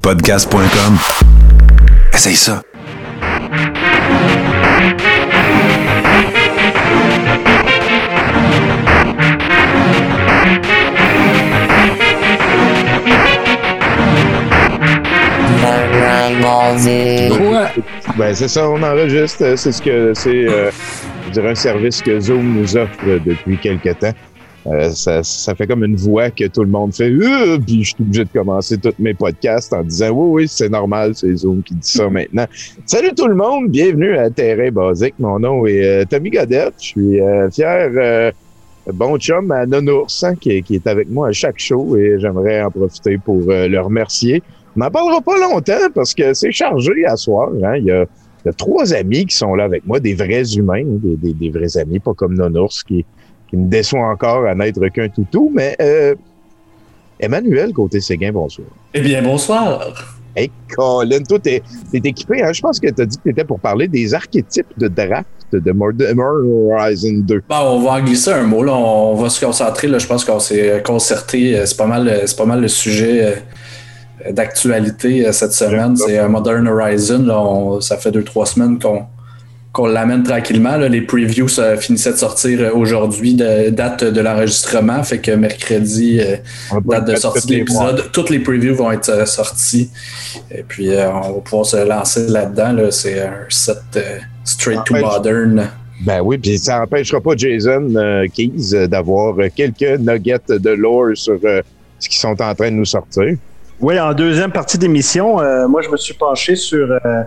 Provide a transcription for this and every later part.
podcast.com. Essaye ça. Ben, c'est ça, on enregistre. C'est ce que c'est, je dirais, un service que Zoom nous offre depuis quelques temps. Ça fait comme une voix que tout le monde fait. Puis je suis obligé de commencer tous mes podcasts en disant oui, c'est normal, c'est Zoom qui dit ça maintenant. Salut tout le monde, bienvenue à Terrain Basique. Mon nom est Tommy Godette. Je suis fier, bon chum à Nounours, qui est avec moi à chaque show et j'aimerais en profiter pour le remercier. On n'en parlera pas longtemps parce que c'est chargé à soir. Hein? Il y a 3 amis qui sont là avec moi, des vrais humains, des vrais amis, pas comme Nounours qui me déçoit encore à n'être qu'un toutou. Mais Emmanuel Côté-Séguin, bonsoir. Eh bien, bonsoir. Hey, Colin, toi, t'es équipé. Hein? Je pense que t'as dit que t'étais pour parler des archétypes de draft de Modern Horizon 2. Bon, on va en glisser un mot. Là. On va se concentrer. Là. Je pense qu'on s'est concerté. C'est pas mal le sujet d'actualité cette semaine. C'est Modern Horizon. Là, ça fait 2-3 semaines qu'on l'amène tranquillement. Là. Les previews finissaient de sortir aujourd'hui, date de l'enregistrement. Fait que mercredi, date de sortie de l'épisode. Toutes les previews vont être sorties. Et puis, on va pouvoir se lancer là-dedans. Là. C'est un set straight to modern. Ben oui, puis ça n'empêchera pas Jason Keys d'avoir quelques nuggets de lore sur ce qu'ils sont en train de nous sortir. Oui, en deuxième partie d'émission, moi, je me suis penché sur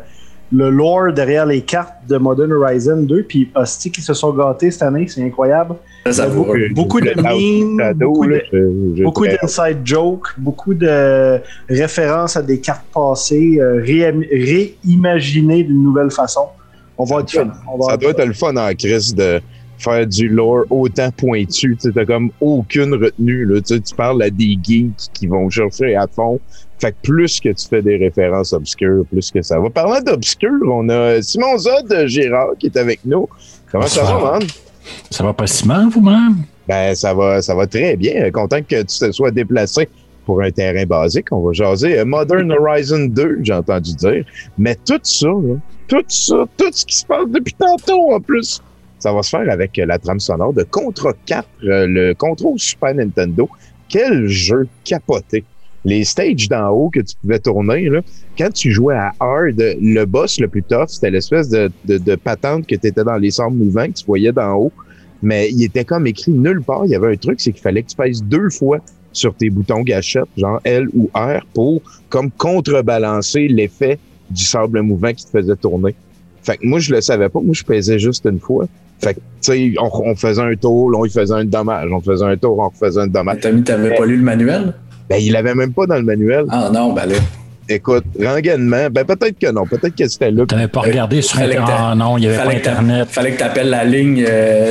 le lore derrière les cartes de Modern Horizon 2, puis hostie qui se sont gâtés cette année, c'est incroyable. Beaucoup de memes, beaucoup d'inside jokes, beaucoup de références à des cartes passées, réimaginées d'une nouvelle façon. On va être fun. Ça doit être le fun en crise de faire du lore autant pointu. Tu n'as comme aucune retenue. Là. Tu parles à des geeks qui vont chercher à fond. Fait que plus que tu fais des références obscures, plus que ça va. Parlant d'obscures, on a Simon Zod Girard qui est avec nous. Comment ça va, man? Ça va pas si mal, vous-même? Ben, ça va très bien. Content que tu te sois déplacé pour un terrain basique. On va jaser Modern Horizon 2, j'ai entendu dire. Mais tout ça, tout ce qui se passe depuis tantôt en plus, ça va se faire avec la trame sonore de Contra 4, le contrôle Super Nintendo. Quel jeu capoté! Les stages d'en haut que tu pouvais tourner, là, quand tu jouais à Hard, le boss le plus tough, c'était l'espèce de patente que tu étais dans les sables mouvants que tu voyais d'en haut. Mais il était comme écrit nulle part. Il y avait un truc, c'est qu'il fallait que tu pèses 2 fois sur tes boutons gâchettes, genre L ou R, pour comme contrebalancer l'effet du sable mouvant qui te faisait tourner. Fait que moi, je le savais pas. Moi, je pesais juste une fois. Fait que, tu sais, on faisait un tour, là, on faisait un dommage. On faisait un tour, on refaisait un dommage. T'avais pas lu le manuel? Ben, il l'avait même pas dans le manuel. Ah non, ben là. Écoute, renganement, ben peut-être que non. Peut-être que c'était là. T'avais pas regardé sur Internet. Ah non, il n'y avait pas Internet. Fallait que t'appelles la ligne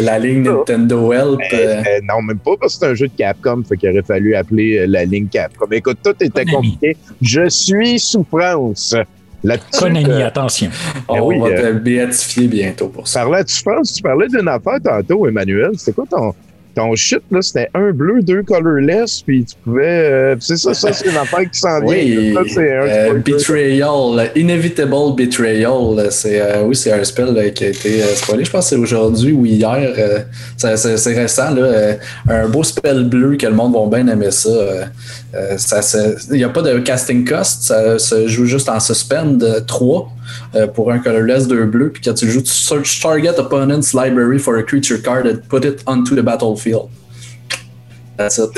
Nintendo Help. Non, même pas, parce que c'est un jeu de Capcom. Fait qu'il aurait fallu appeler la ligne Capcom. Écoute, tout était compliqué. Je suis souffrance. Konami, attention. On va te béatifier bientôt pour ça. Tu parlais d'une affaire tantôt, Emmanuel. C'était quoi ton shit, là? C'était un bleu, 2 colorless, puis tu pouvais... c'est ça, c'est une affaire qui s'en vient. Oui, Betrayal, Inevitable Betrayal. C'est un spell qui a été spoilé. Je pense que c'est aujourd'hui ou hier. C'est récent, là. Un beau spell bleu que le monde va bien aimer ça. Il n'y a pas de casting cost. Ça se joue juste en suspend 3 pour un colorless 2 bleu. Puis quand tu le joues, tu search target opponent's library for a creature card and put it onto the battlefield. That's it.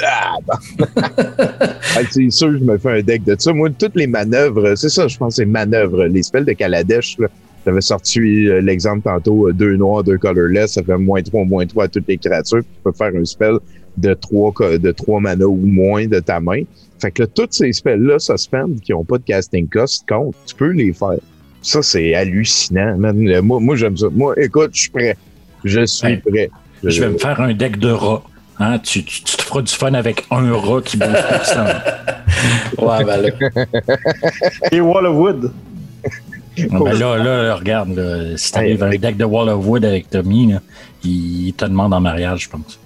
C'est sûr, je me fais un deck de ça. Moi, toutes les manœuvres, c'est ça, je pense, c'est manœuvres. Les spells de Kaladesh, là, j'avais sorti l'exemple tantôt, 2 noirs, 2 colorless, ça fait -3 à toutes les créatures. Tu peux faire un spell de 3 mana ou moins de ta main. Fait que là, tous ces spells-là, suspend, qui n'ont pas de casting cost, compte, tu peux les faire. Ça, c'est hallucinant, man. Moi, j'aime ça. Moi, écoute, je suis prêt. Je suis prêt. Je vais me faire un deck de rats. Hein? Tu te feras du fun avec un rat qui bouge personne. Ouais, ben là. Et Wall of Wood. Ben là, regarde, là, si t'arrives un deck de Wall of Wood avec Tommy, là, il te demande en mariage, je pense.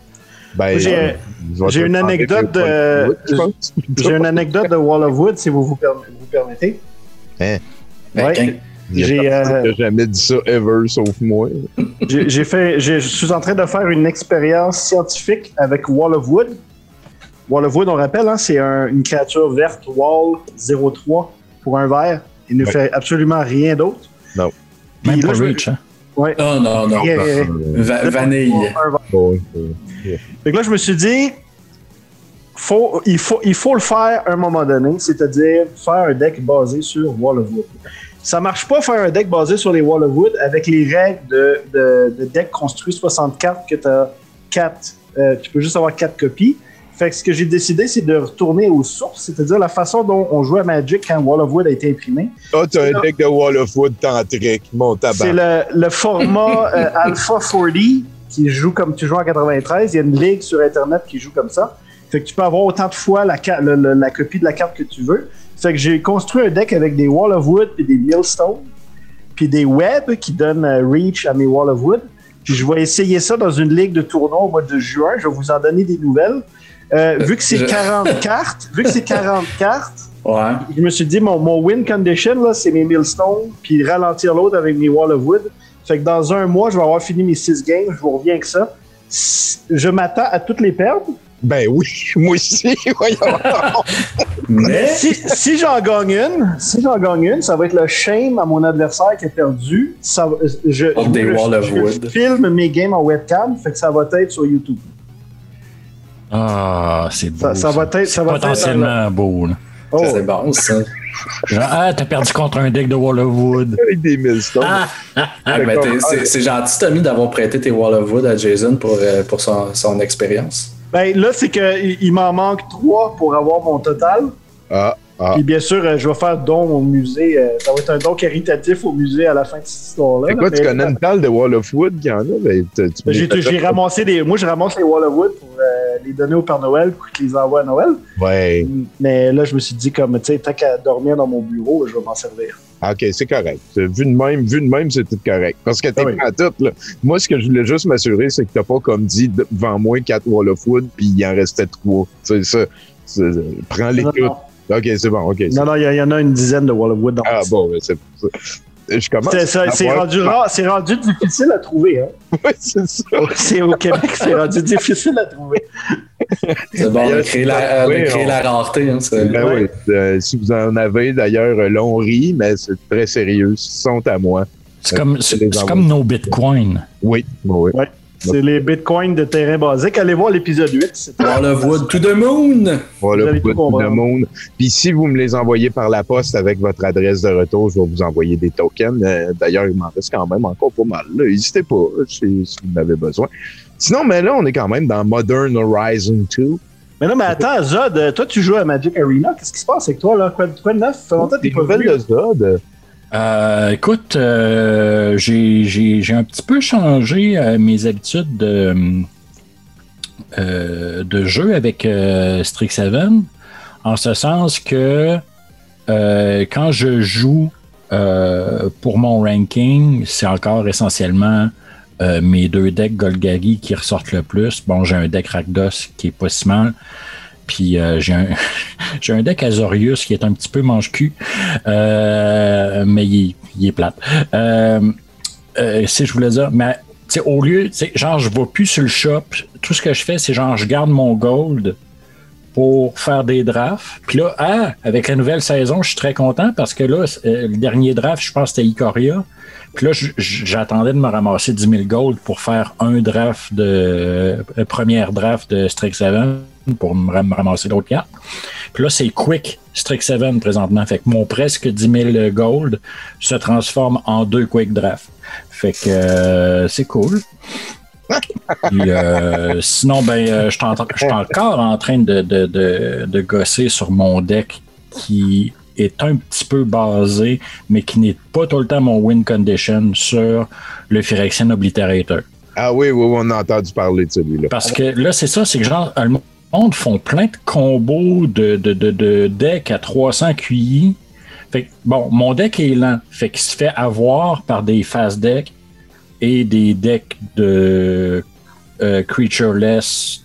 Ben, j'ai une anecdote j'ai une anecdote de Wall of Wood, si vous permettez. Hein? Ouais. J'ai jamais dit ça ever, sauf moi. Je suis en train de faire une expérience scientifique avec Wall of Wood. Wall of Wood, on rappelle, hein, c'est une créature verte, Wall 03 pour un verre. Il ne fait absolument rien d'autre. Non. Même pas Reach, hein? Ouais. Oh, non. Vanille. Fait que là, je me suis dit, il faut le faire à un moment donné, c'est-à-dire faire un deck basé sur Wall of Wood. Ça marche pas faire un deck basé sur les Wall of Wood avec les règles de deck construit 60 cartes que tu as 4. Tu peux juste avoir 4 copies. Fait que ce que j'ai décidé, c'est de retourner aux sources, c'est-à-dire la façon dont on jouait à Magic quand Wall of Wood a été imprimé. Ah, tu as un deck de Wall of Wood tantrique, mon tabac. C'est le format Alpha 40 qui joue comme tu joues en 93. Il y a une ligue sur Internet qui joue comme ça. Fait que tu peux avoir autant de fois la copie de la carte que tu veux. Fait que j'ai construit un deck avec des Wall of Wood puis des Millstone puis des Web qui donnent Reach à mes Wall of Wood. Puis je vais essayer ça dans une ligue de tournoi au mois de juin. Je vais vous en donner des nouvelles. Vu que c'est 40 cartes, ouais. Je me suis dit, mon win condition, là, c'est mes Millstone, puis ralentir l'autre avec mes Wall of Wood. Fait que dans un mois, je vais avoir fini mes 6 games, je vous reviens avec ça. Je m'attends à toutes les perdre. Ben oui, moi aussi, voyons. Mais si j'en gagne une, ça va être le shame à mon adversaire qui a perdu. Je filme mes games en webcam, fait que ça va être sur YouTube. Ah, c'est beau. Ça va être potentiellement beau. Là. Oh. C'est bon, ça. Genre, t'as perdu contre un deck de Wall of Wood. Avec des Millstones. C'est gentil, Tommy, d'avoir prêté tes Wall of Wood à Jason pour son expérience. Ben là, c'est qu'il m'en manque 3 pour avoir mon total. Puis bien sûr, je vais faire don au musée. Ça va être un don caritatif au musée à la fin de cette histoire-là. C'est quoi, tu connais une talle de Wall of Wood qu'il y en a? Ben, j'ai ramassé moi, je ramasse les Wall of Wood pour les donner au Père Noël pour qu'il les envoie à Noël. Ouais. Mais là, je me suis dit, comme, tu sais, tant qu'à dormir dans mon bureau, je vais m'en servir. OK, c'est correct. Vu de même, c'est tout correct. Parce que t'es prêt à tout, là. Moi, ce que je voulais juste m'assurer, c'est que t'as pas, comme dit, devant moi 4 Wall of Wood, puis il en restait 3. Tu sais, ça, prends-les toutes. OK, c'est bon, OK. Non, il y en a une dizaine de Wall of Wood dans Ah bon, c'est ça. Je commence. C'est rendu difficile à trouver, hein? Oui, c'est ça. C'est au Québec, c'est rendu difficile à trouver. C'est bon, on a créé la rareté. Hein, oui. Si vous en avez, d'ailleurs, là, on rit, mais c'est très sérieux. Ils sont à moi. C'est comme nos bitcoins. Oui. Ouais. C'est les bitcoins de terrain basique. Allez voir l'épisode 8. Wall of Wood to the moon! Wall of Wood to the moon. Puis si vous me les envoyez par la poste avec votre adresse de retour, je vais vous envoyer des tokens. D'ailleurs, il m'en reste quand même encore pas mal. N'hésitez pas si vous en avez besoin. Sinon, mais là, on est quand même dans Modern Horizon 2. Mais non, mais attends, Zod, toi, tu joues à Magic Arena. Qu'est-ce qui se passe avec toi, là? Quoi de neuf? Ça fait longtemps que t'es pas venu. De Zod? Écoute, j'ai un petit peu changé mes habitudes de jeu avec Strixhaven, en ce sens que quand je joue pour mon ranking, c'est encore essentiellement mes 2 decks Golgari qui ressortent le plus. Bon, j'ai un deck Rakdos qui est pas si mal. Puis j'ai un deck Azorius qui est un petit peu mange-cul, mais il est plate. Si je voulais dire, mais au lieu, genre, je ne vais plus sur le shop. Tout ce que je fais, c'est genre, je garde mon gold pour faire des drafts. Puis là, avec la nouvelle saison, je suis très content parce que là, le dernier draft, je pense que c'était Ikoria. Puis là, j'attendais de me ramasser 10 000 gold pour faire un draft première draft de Strixhaven pour me ramasser d'autres cartes. Puis là, c'est Quick Strixhaven présentement. Fait que mon presque 10 000 gold se transforme en 2 Quick Draft. Fait que c'est cool. Puis, sinon, je suis encore en train de gosser sur mon deck qui est un petit peu basé, mais qui n'est pas tout le temps mon win condition sur le Phyrexian Obliterator. Ah oui, on a entendu parler de celui-là. Parce que là, c'est ça, c'est que genre, le monde font plein de combos de decks à 300 QI. Fait que, bon, mon deck est lent. Fait qu'il se fait avoir par des fast decks et des decks de creatureless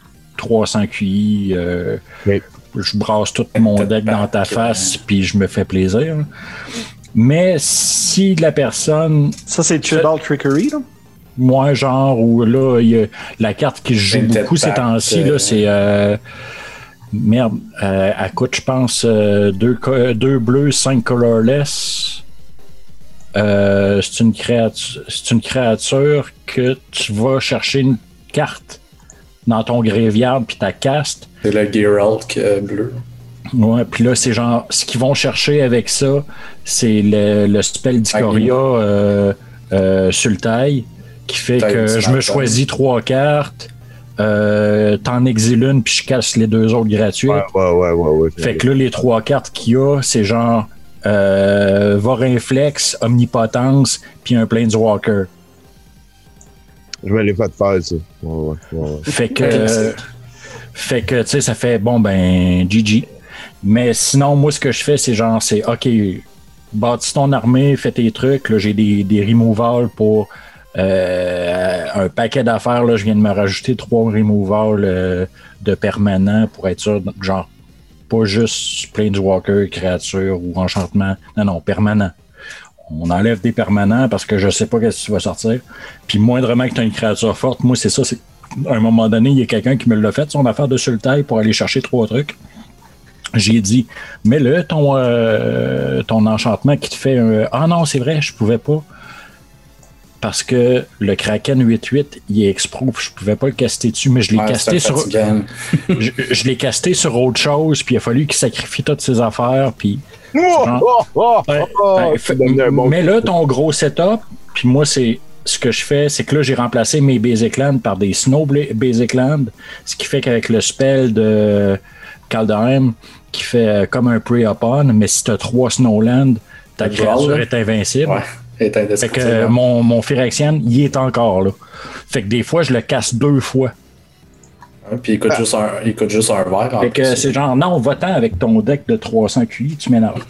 300 QI. Je brasse tout mon deck dans ta face, puis je me fais plaisir. Mais si la personne... Ça, c'est Tribal Trickery, là? Moi, genre, où là, il y a la carte qui joue beaucoup ces temps-ci, là, c'est... merde, elle coûte, je pense, 2 bleus, 5 colorless. C'est une créature que tu vas chercher une carte dans ton graveyard puis ta cast. C'est le Geralt bleu. Ouais, puis là, c'est genre, ce qu'ils vont chercher avec ça, c'est le spell d'Icoria Sultai, qui fait que je me choisis 3 cartes, t'en exiles une, puis je casse les 2 autres gratuites. Ouais. Fait que là, les 3 cartes qu'il y a, c'est genre Vorinflex, Omnipotence, puis un Planeswalker. Je vais les faire ça. Ouais. Fait que, tu sais, ça fait, bon, ben, GG. Mais sinon, moi, ce que je fais, c'est genre, c'est, OK, bâtis ton armée, fais tes trucs. Là, j'ai des removals pour un paquet d'affaires. Là, je viens de me rajouter 3 removals de permanents pour être sûr, genre, pas juste Planeswalker, créature ou enchantement. Non, permanent. On enlève des permanents parce que je sais pas qu'est-ce que tu vas sortir. Puis moindrement que tu as une créature forte, moi, c'est ça. À un moment donné, il y a quelqu'un qui me l'a fait, son affaire de Sultai pour aller chercher 3 trucs. J'ai dit, mets-le, ton enchantement qui te fait un... Ah non, c'est vrai, je pouvais pas. Parce que le Kraken 8-8, il est exproof. Je pouvais pas le caster dessus, mais je l'ai casté sur... je l'ai casté sur autre chose, puis il a fallu qu'il sacrifie toutes ses affaires, puis... Mais là, ton gros setup, puis moi, c'est... Ce que je fais, c'est que là, j'ai remplacé mes Basic Lands par des Snow Basic Lands, ce qui fait qu'avec le spell de Kaldheim, qui fait comme un Prey Upon, mais si tu as 3 Snowlands, ta créature est invincible. Ouais, fait que mon Phyrexian, il est encore là. Fait que des fois, je le casse 2 fois. Puis il coûte juste un verre. Fait que c'est genre, non, va-t'en avec ton deck de 300 QI, tu m'énerves.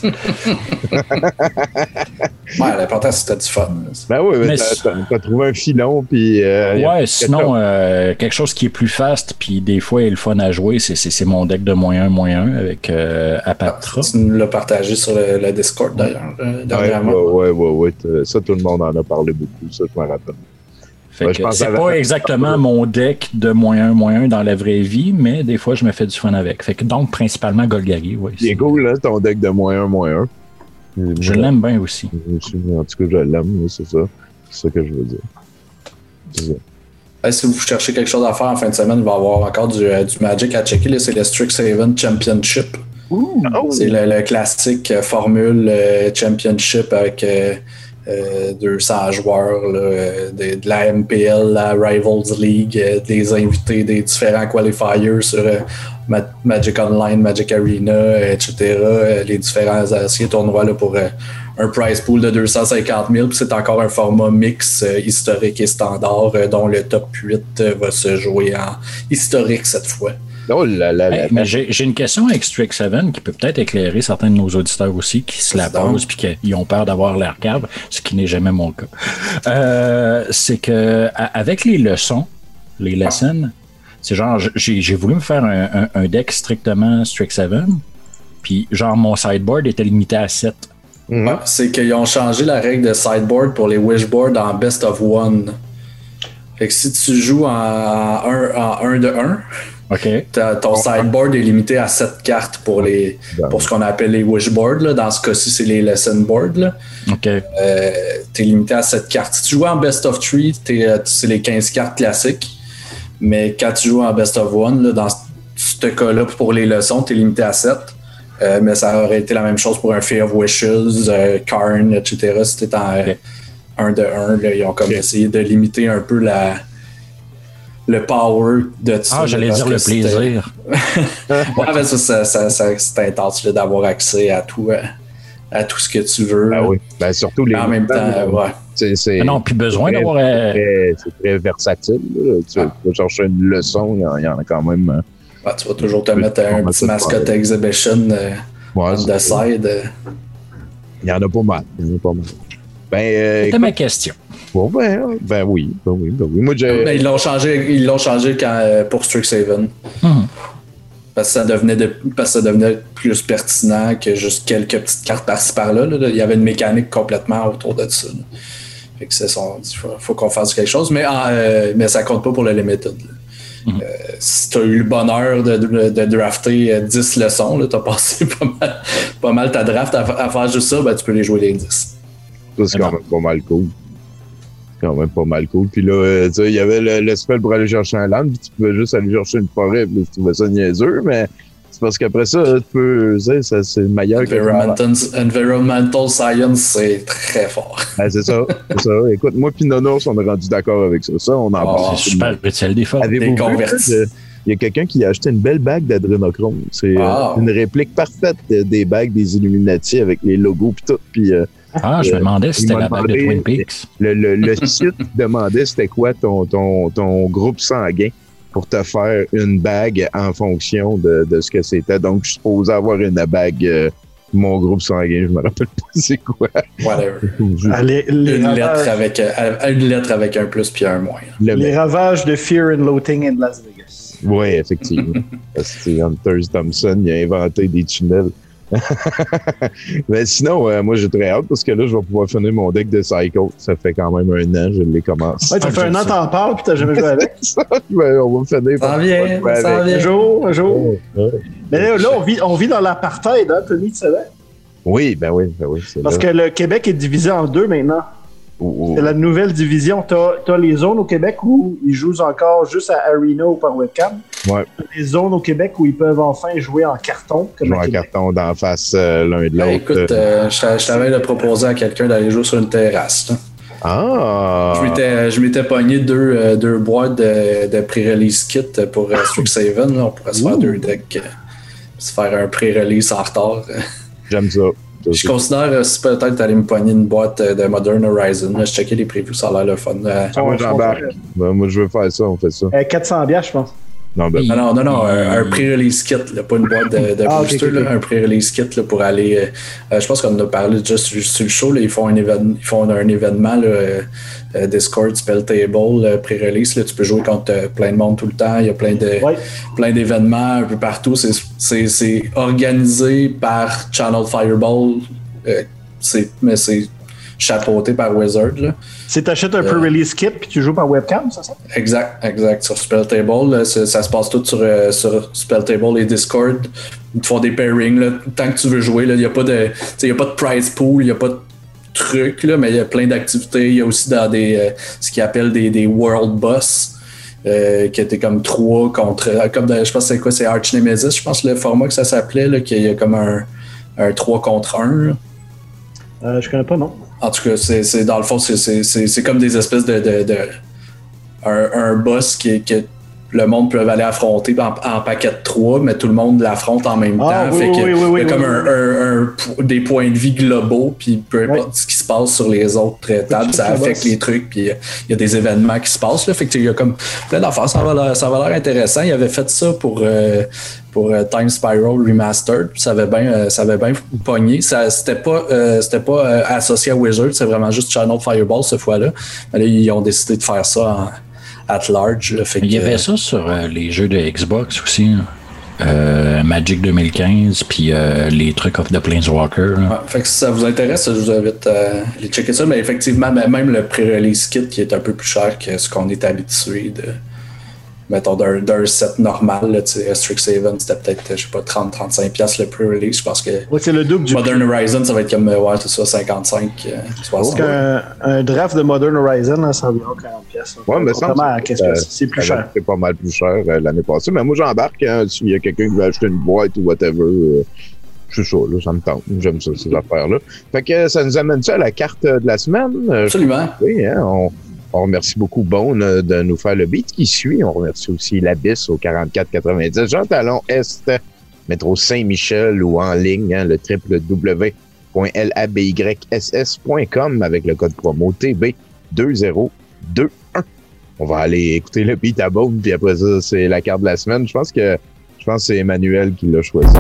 Ouais, l'important, c'est que t'as du fun. Ben oui, mais t'as trouvé un filon, puis... ouais, sinon, quelque chose qui est plus fast, puis des fois, il est le fun à jouer, c'est mon deck de -1/-1 avec Apatra. Tu nous l'as partagé sur le Discord, d'ailleurs, dernièrement. Ouais. Ça, tout le monde en a parlé beaucoup, ça, je me rappelle. Fait que c'est pas exactement mon deck de -1/-1 dans la vraie vie, mais des fois, je me fais du fun avec. Fait que donc, principalement, Golgari. Ouais, c'est cool, là, ton deck de -1/-1. Je l'aime bien aussi. En tout cas, je l'aime, c'est ça. C'est ça que je veux dire. C'est ça. Si vous cherchez quelque chose à faire en fin de semaine, il va y avoir encore du Magic à checker. Là, c'est le Strixhaven Championship. C'est le classique formule Championship avec... 200 joueurs là, de la MPL, la Rivals League, des invités des différents qualifiers sur Magic Online, Magic Arena, etc. Les différents anciens tournois là, pour un prize pool de 250 000. Puis c'est encore un format mix historique et standard dont le top 8 va se jouer en historique cette fois. Oh là là là. Mais j'ai une question avec Strixhaven qui peut peut-être éclairer certains de nos auditeurs aussi qui se la posent puis qui ont peur d'avoir l'air cave, ce qui n'est jamais mon cas. C'est que avec les leçons, les lessons, c'est genre j'ai voulu me faire un deck strictement Strixhaven, puis genre mon sideboard était limité à 7. Ouais, c'est qu'ils ont changé la règle de sideboard pour les wishboards en best of one. Fait que si tu joues en 1 de 1, okay. Ton sideboard est limité à 7 cartes pour ce qu'on appelle les wishboards. Là. Dans ce cas-ci, c'est les lesson boards. Là. Okay. T'es limité à 7 cartes. Si tu joues en best of 3, c'est les 15 cartes classiques. Mais quand tu joues en best of 1, là, dans ce cas-là, pour les leçons, t'es limité à 7. Mais ça aurait été la même chose pour un Fear of Wishes, Karn, etc. Si t'es en 1 de 1, là, ils ont comme essayé de limiter un peu le power de tout ça. Ah, j'allais dire le plaisir. Ouais, mais ça c'est intense là, d'avoir accès à tout ce que tu veux. Ah oui. Ben, surtout les. En même temps, ouais. Non, puis besoin d'avoir. C'est très versatile. Tu vas chercher une leçon, il y en a quand même. Tu vas toujours te mettre un petit mascot exhibition de side. Il y en a pas mal. Ben, c'était ma question. Bon, ben oui. Moi, mais ils l'ont changé pour Strixhaven. Parce que ça devenait plus pertinent que juste quelques petites cartes par-ci par-là. Là. Il y avait une mécanique complètement autour de ça. Là. Fait que faut qu'on fasse quelque chose, mais ça compte pas pour le Limited. Si tu as eu le bonheur de drafter 10 leçons, tu as passé pas mal ta draft à faire juste ça, ben, tu peux les jouer les 10. Ça, c'est quand même pas mal cool. Puis là, il y avait le spell pour aller chercher un land, puis tu pouvais juste aller chercher une forêt, puis tu trouvais ça niaiseux, mais c'est parce qu'après ça, tu peux, c'est meilleur que Environmental Science, c'est très fort. Ben, c'est ça. Écoute, moi puis Nonos, on est rendu d'accord avec ça. Ça, on en parle. C'est super rituel des formes. Avez-vous vu, il y a quelqu'un qui a acheté une belle bague d'adrénochrome. C'est une réplique parfaite des bagues des Illuminati avec les logos puis tout. Puis, je me demandais si c'était la bague de Twin Peaks. Le site demandait c'était quoi ton groupe sanguin pour te faire une bague en fonction de ce que c'était. Donc, je suis supposé avoir une bague mon groupe sanguin, je me rappelle pas c'est quoi. Whatever. Une lettre avec un plus puis un moins. Les ravages de Fear and Loathing in Las Vegas. Oui, effectivement. Parce que Hunter Thompson, il a inventé des tunnels. Mais sinon, moi j'ai très hâte parce que là je vais pouvoir finir mon deck de Cycle. Ça fait quand même 1 an, je l'ai commencé. Ouais, ça fait 1 an t'en parles puis t'as jamais joué avec. On va finir. Ça vient. Un jour. Mais là on vit dans l'apartheid, hein, Tony, tu savais? Oui, ben oui. Parce que le Québec est divisé en 2 maintenant. C'est la nouvelle division. T'as les zones au Québec où ils jouent encore juste à Arena ou par webcam. Ouais. T'as les zones au Québec où ils peuvent enfin jouer en carton. Jouer en carton d'en face l'un de l'autre. Écoute, je t'avais proposé à quelqu'un d'aller jouer sur une terrasse. Là. Ah! Je m'étais pogné 2 boîtes de pré-release kit pour Strixhaven. On pourrait se faire 2 decks, se faire un pré-release en retard. J'aime ça. Je considère si peut-être d'aller me pogner une boîte de Modern Horizon. Je checkais les previews, ça a l'air le fun. Moi, j'embarque. Moi, je veux faire ça, on fait ça. 400$, je pense. Non, un pré-release kit, là, pas une boîte de booster, okay. Là, un pré-release kit là, pour aller. Je pense qu'on en a parlé déjà sur le show. Là, ils font un événement là, Discord Spell Table pré-release. Là, tu peux jouer contre plein de monde tout le temps. Il y a plein d'événements un peu partout. C'est organisé par Channel Fireball. Mais c'est chapeauté par Wizard. Là. C'est t'achètes un pre-release kit puis tu joues par webcam, c'est ça? Exact. Sur Spell Table, ça se passe tout sur Spell Table et Discord. Ils te font des pairings. Là. Tant que tu veux jouer, il n'y a pas de prize pool, il n'y a pas de truc, là, mais il y a plein d'activités. Il y a aussi dans ce qu'ils appellent des World Boss. Qui étaient comme 3 contre. Je pense que c'est Arch Nemesis, je pense le format que ça s'appelait, là, qu'il y a comme un 3 contre 1. Je connais pas, non. En tout cas, c'est dans le fond, c'est comme des espèces un boss que le monde peut aller affronter en paquet de 3, mais tout le monde l'affronte en même temps. Il y a comme des points de vie globaux, puis peu importe ce qui se passe sur les autres tables, ça affecte les trucs, puis il y a des événements qui se passent. Là, fait que il y a comme plein d'affaires. Ça va l'air intéressant. Il avait fait ça pour Time Spiral Remastered, puis ça avait bien pogné. C'était pas associé à Wizard, c'est vraiment juste Channel Fireball cette fois-là. Mais là, ils ont décidé de faire ça at large. Là, il y avait ça sur les jeux de Xbox aussi. Magic 2015, puis les trucs of the Planeswalker. Fait que si ça vous intéresse, je vous invite à aller checker ça. Mais effectivement, même le pré-release kit qui est un peu plus cher que ce qu'on est habitué de. Mettons d'un set normal, là, Strixhaven, c'était peut-être, je sais pas, 30-35$ le pre-release. Je pense que c'est le double du Modern Horizon, ça va être comme, tout ça, 55-60$. Un draft de Modern Horizon, là, ça environ 40$. Ouais, mais c'est plus cher. C'est pas mal plus cher l'année passée. Mais moi, j'embarque s'il y a quelqu'un qui veut acheter une boîte ou whatever. Je suis chaud, là, ça me tente. J'aime ça, ces affaires-là. Fait que ça nous amène ça à la carte de la semaine. Absolument. Oui, hein, on remercie beaucoup Bone de nous faire le beat qui suit. On remercie aussi l'Abyss au 4490. Jean Talon Est, métro Saint-Michel ou en ligne, hein, le www.labyss.com avec le code promo TB2021. On va aller écouter le beat à Bone, puis après ça, c'est la carte de la semaine. Je pense que c'est Emmanuel qui l'a choisi.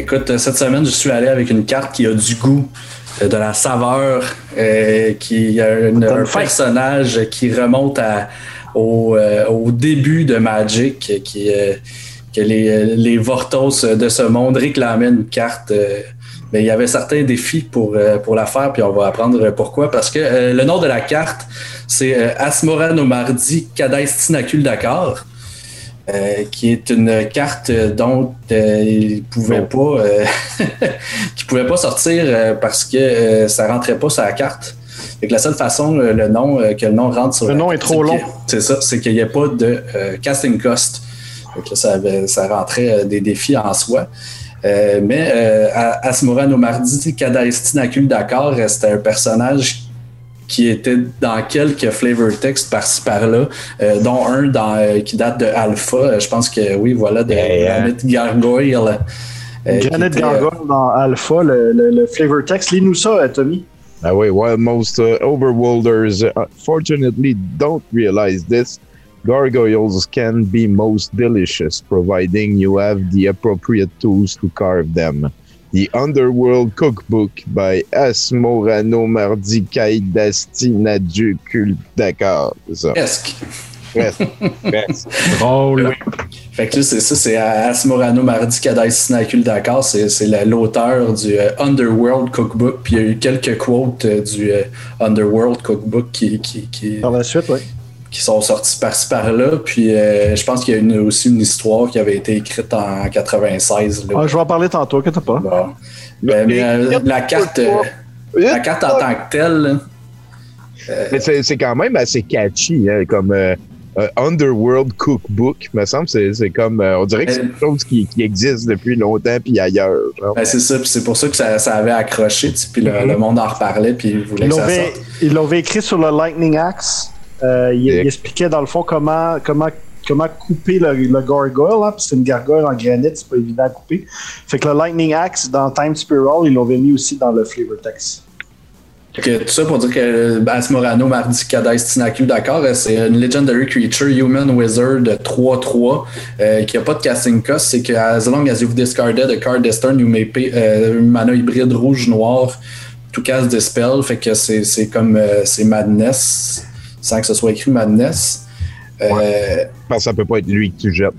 Écoute, cette semaine, je suis allé avec une carte qui a du goût, de la saveur, qui a un personnage qui remonte au début de Magic, que les Vortos de ce monde réclamaient une carte. Mais il y avait certains défis pour la faire, puis on va apprendre pourquoi. Parce que le nom de la carte, c'est Asmora Nomardi Kadaistinakul Dakar, qui est une carte dont il pouvait pas sortir parce que ça rentrait pas sur la carte. Fait que la seule façon que le nom rentre sur le nom est trop long. C'est ça, c'est qu'il n'y ait pas de casting cost. Donc là, ça rentrait des défis en soi. Mais Asmora Nomardi Kadaistinakul Dakar, c'était un personnage qui était dans quelques flavor texts par-ci par-là, dont un qui date de Alpha. Je pense que oui, voilà, de Janet Gargoyle. Janet Gargoyle dans Alpha, le flavor text. Lis-nous ça, Tommy. Ah oui, while most overworlders fortunately don't realize this, gargoyles can be most delicious, providing you have the appropriate tools to carve them. The Underworld Cookbook by Asmora Nomardi Kadaistinakul Dakar. Presque. Drôle. Fait que c'est ça, c'est Asmora Nomardi Kadaistinakul Dakar, c'est l'auteur du Underworld Cookbook, puis il y a eu quelques quotes du Underworld Cookbook qui par la suite, oui. Qui sont sortis par-ci par-là, puis je pense qu'il y a aussi une histoire qui avait été écrite en 96. Là. Je vais en parler tantôt, que t'as pas. Bon. Mais la carte en tant que telle... mais c'est quand même assez catchy, hein, comme Underworld Cookbook, me semble. C'est comme... on dirait que c'est quelque chose qui existe depuis longtemps, puis ailleurs. C'est ça, puis c'est pour ça que ça avait accroché, puis le monde en reparlait, puis il voulait que ça sorte. Ils l'avaient écrit sur le Lightning Axe. Il expliquait dans le fond comment couper le gargoyle, hein, puis c'est une gargoyle en granit, c'est pas évident à couper. Fait que le Lightning Axe dans Time Spiral, ils l'avaient mis aussi dans le flavor text. Tout ça pour dire que Asmora Nomardi Kadaistinakul Dakar, c'est une Legendary Creature Human Wizard 3-3 qui n'a pas de casting cost. C'est que as long as you've discarded a card this turn, you may pay mana hybride rouge-noir to cast the spell. Fait que c'est comme c'est Madness, sans que ce soit écrit Madness. Je pense que ça peut pas être lui que tu jettes.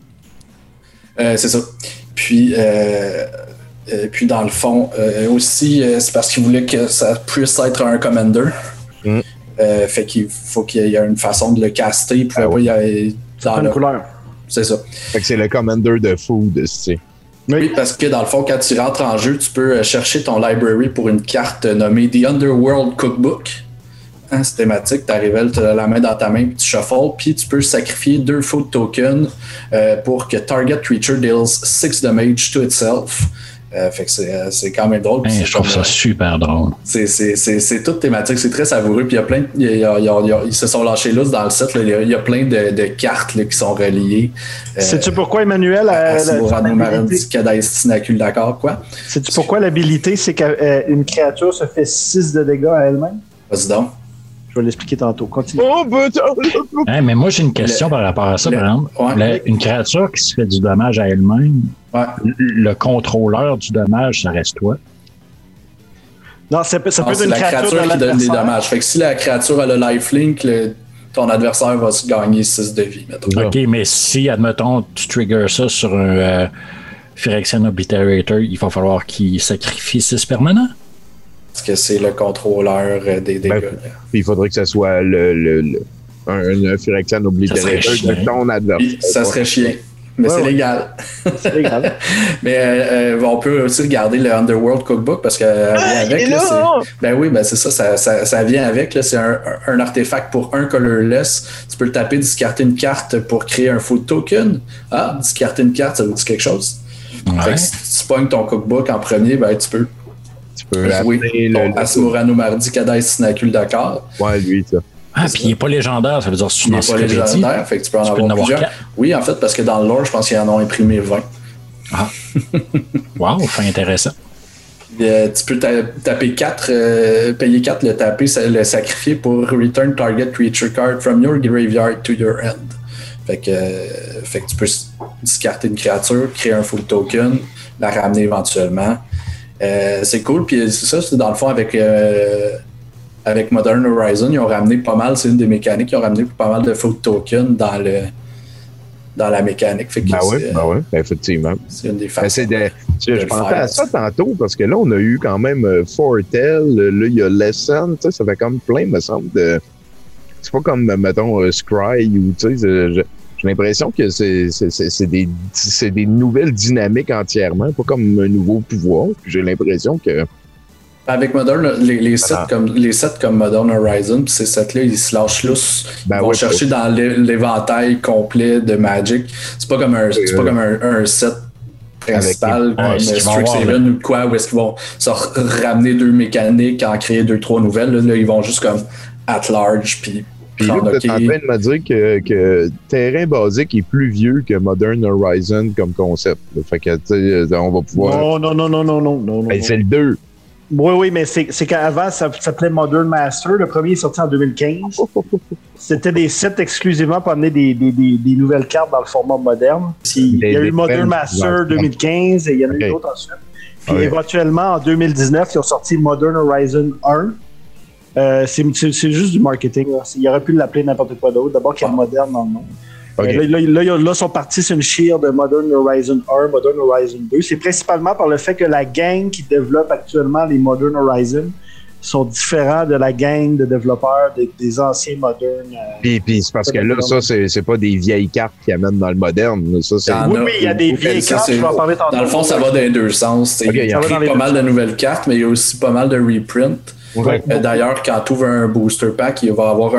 C'est ça. Puis dans le fond, aussi, c'est parce qu'il voulait que ça puisse être un commander. Fait qu'il faut qu'il y ait une façon de le caster. Il pouvait pas y aller dans une couleur. C'est ça. Fait que c'est le commander de food, tu sais. Oui, parce que dans le fond, quand tu rentres en jeu, tu peux chercher ton library pour une carte nommée The Underworld Cookbook. C'est thématique, tu arrives, tu as la main dans ta main, puis tu shuffles, puis tu peux sacrifier 2 food tokens pour que target creature deals 6 damage to itself. Fait que c'est quand même drôle. Je trouve ça super drôle. C'est toute thématique, c'est très savoureux. Puis il y a plein ils se sont lâchés lousses dans le set. Il y a plein de cartes là, qui sont reliées. Sais-tu pourquoi, Emmanuel? Kadaistinakul Dakar, quoi? Sais-tu pourquoi l'habilité, c'est qu'une créature se fait 6 de dégâts à elle-même? Vas-y donc. Je vais l'expliquer tantôt. Continue. Mais moi, j'ai une question par rapport à ça, par exemple. Une créature qui se fait du dommage à elle-même, le contrôleur du dommage, ça reste toi? Non, ça peut être une la créature qui donne des dommages. Fait que si la créature a le lifelink, ton adversaire va se gagner 6 de vie. Mettons. OK, mais si, admettons, tu triggers ça sur un Phyrexian Obliterator, il va falloir qu'il sacrifie 6 permanents? Parce que c'est le contrôleur des dégâts. Il faudrait que ce soit un Phyrexian Obliterator de ton adversaire. Ça serait chiant. Mais c'est légal. C'est légal. Mais on peut aussi regarder le Underworld Cookbook parce que avec c'est ça vient avec. Là, c'est un artefact pour un colorless. Tu peux le taper, discarter une carte pour créer un food token. Discarter une carte, ça vous dit quelque chose? Fait que si tu pognes ton cookbook en premier, tu peux. Tu peux jouer Asmora Nomardi Kadaistinakul Dakar. Ouais, lui, ça. Puis il n'est pas légendaire, ça veut dire que il n'est pas légendaire, fait que tu peux en avoir plusieurs. 4. Oui, en fait, parce que dans le lore, je pense qu'ils en ont imprimé 20. Wow, fait intéressant. Tu peux taper 4, payer 4, le taper, le sacrifier pour return target creature card from your graveyard to your end. Fait que tu peux discarter une créature, créer un full token, la ramener éventuellement. C'est cool, puis c'est ça, c'est dans le fond avec Modern Horizon, ils ont ramené pas mal, c'est une des mécaniques, ils ont ramené pas mal de full token dans la mécanique. Fait que oui, effectivement. C'est une des façons. Je pensais à ça tantôt, parce que là, on a eu quand même Fortel, là, il y a Lesson, ça fait comme plein, me semble, de... C'est pas comme, mettons, Scry, ou tu sais, j'ai l'impression que c'est des nouvelles dynamiques entièrement, pas comme un nouveau pouvoir. J'ai l'impression que... Avec Modern, les sets comme Modern Horizon, ces sets-là, ils se lâchent lousse. Ils vont chercher dans l'éventail complet de Magic. C'est pas comme un set principal comme Strixhaven ou quoi, où est-ce qu'ils vont ramener 2 mécaniques, en créer 2-3 nouvelles. Là, ils vont juste comme at large, puis là, tu es en train de me dire que Terrain basique est plus vieux que Modern Horizon comme concept. Là. Fait que, tu sais, on va pouvoir... Non. C'est le 2. Oui, mais c'est qu'avant, ça s'appelait Modern Master. Le premier est sorti en 2015. C'était des sets exclusivement pour amener des nouvelles cartes dans le format moderne. Puis, il y a eu Modern Master 2015 et il y en a eu d'autres ensuite. Puis éventuellement, en 2019, ils ont sorti Modern Horizon 1. C'est juste du marketing. Là. Il aurait pu l'appeler n'importe quoi d'autre. D'abord, qu'il y a moderne dans le nom. Okay. Là, ils sont partis sur une chire de Modern Horizon 1, Modern Horizon 2. C'est principalement par le fait que la gang qui développe actuellement les Modern Horizon sont différents de la gang de développeurs des anciens Modern. Puis c'est parce que là, ça, c'est pas des vieilles cartes qui amènent dans le moderne. Ça, oui, il y a des vieilles cartes, je vais en parler tantôt. Dans le fond, ça va dans les deux sens. Il y a pas mal de nouvelles cartes, mais il y a aussi pas mal de reprints. D'ailleurs, quand tu ouvres un booster pack, il va avoir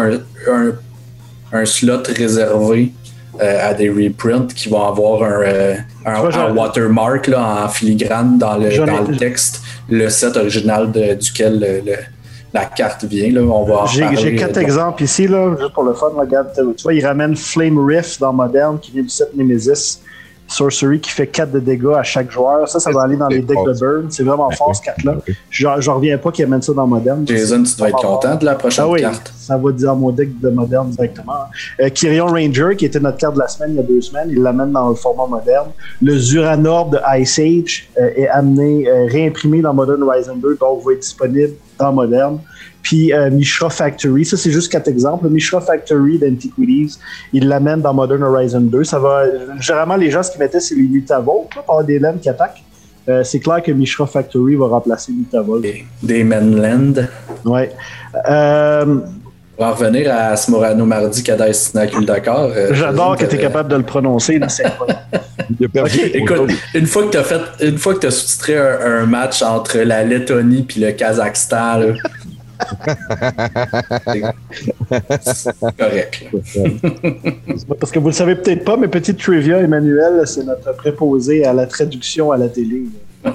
un slot réservé à des reprints qui vont avoir un watermark là, en filigrane dans le texte, le set original duquel la carte vient. Là. J'ai 4 exemples ici, là, juste pour le fun. Regarde, tu vois, ils ramènent Flame Rift dans Modern qui vient du set Nemesis. Sorcery qui fait 4 de dégâts à chaque joueur. Ça va aller dans les decks de burn. C'est vraiment fort, ce carte-là. J'en reviens pas qu'ils amènent ça dans Modern. Jason, tu dois être content de la prochaine carte. Ça va dire mon deck de Modern directement. Kyrion Ranger, qui était notre carte de la semaine il y a 2 semaines, il l'amène dans le format moderne. Le Zuranor de Ice Age est amené, réimprimé dans Modern Horizon 2, donc va être disponible dans Modern. Puis Mishra Factory, ça c'est juste 4 exemples. Mishra Factory d'Antiquities, il l'amène dans Modern Horizon 2. Ça va, généralement, les gens, ce qu'ils mettaient, c'est les Mutavolt, pour avoir des lames qui attaquent. C'est clair que Mishra Factory va remplacer Mutavolt. Des Mainland. Ouais. On va revenir à Smorano Mardi, Kadaï Sinakul Dakar. J'adore que tu es capable de le prononcer. C'est incroyable. Écoute, une fois que tu as sous-titré un match entre la Lettonie et le Kazakhstan, là, c'est correct. Parce que vous le savez peut-être pas, mais petite trivia, Emmanuel, c'est notre préposé à la traduction à la télé.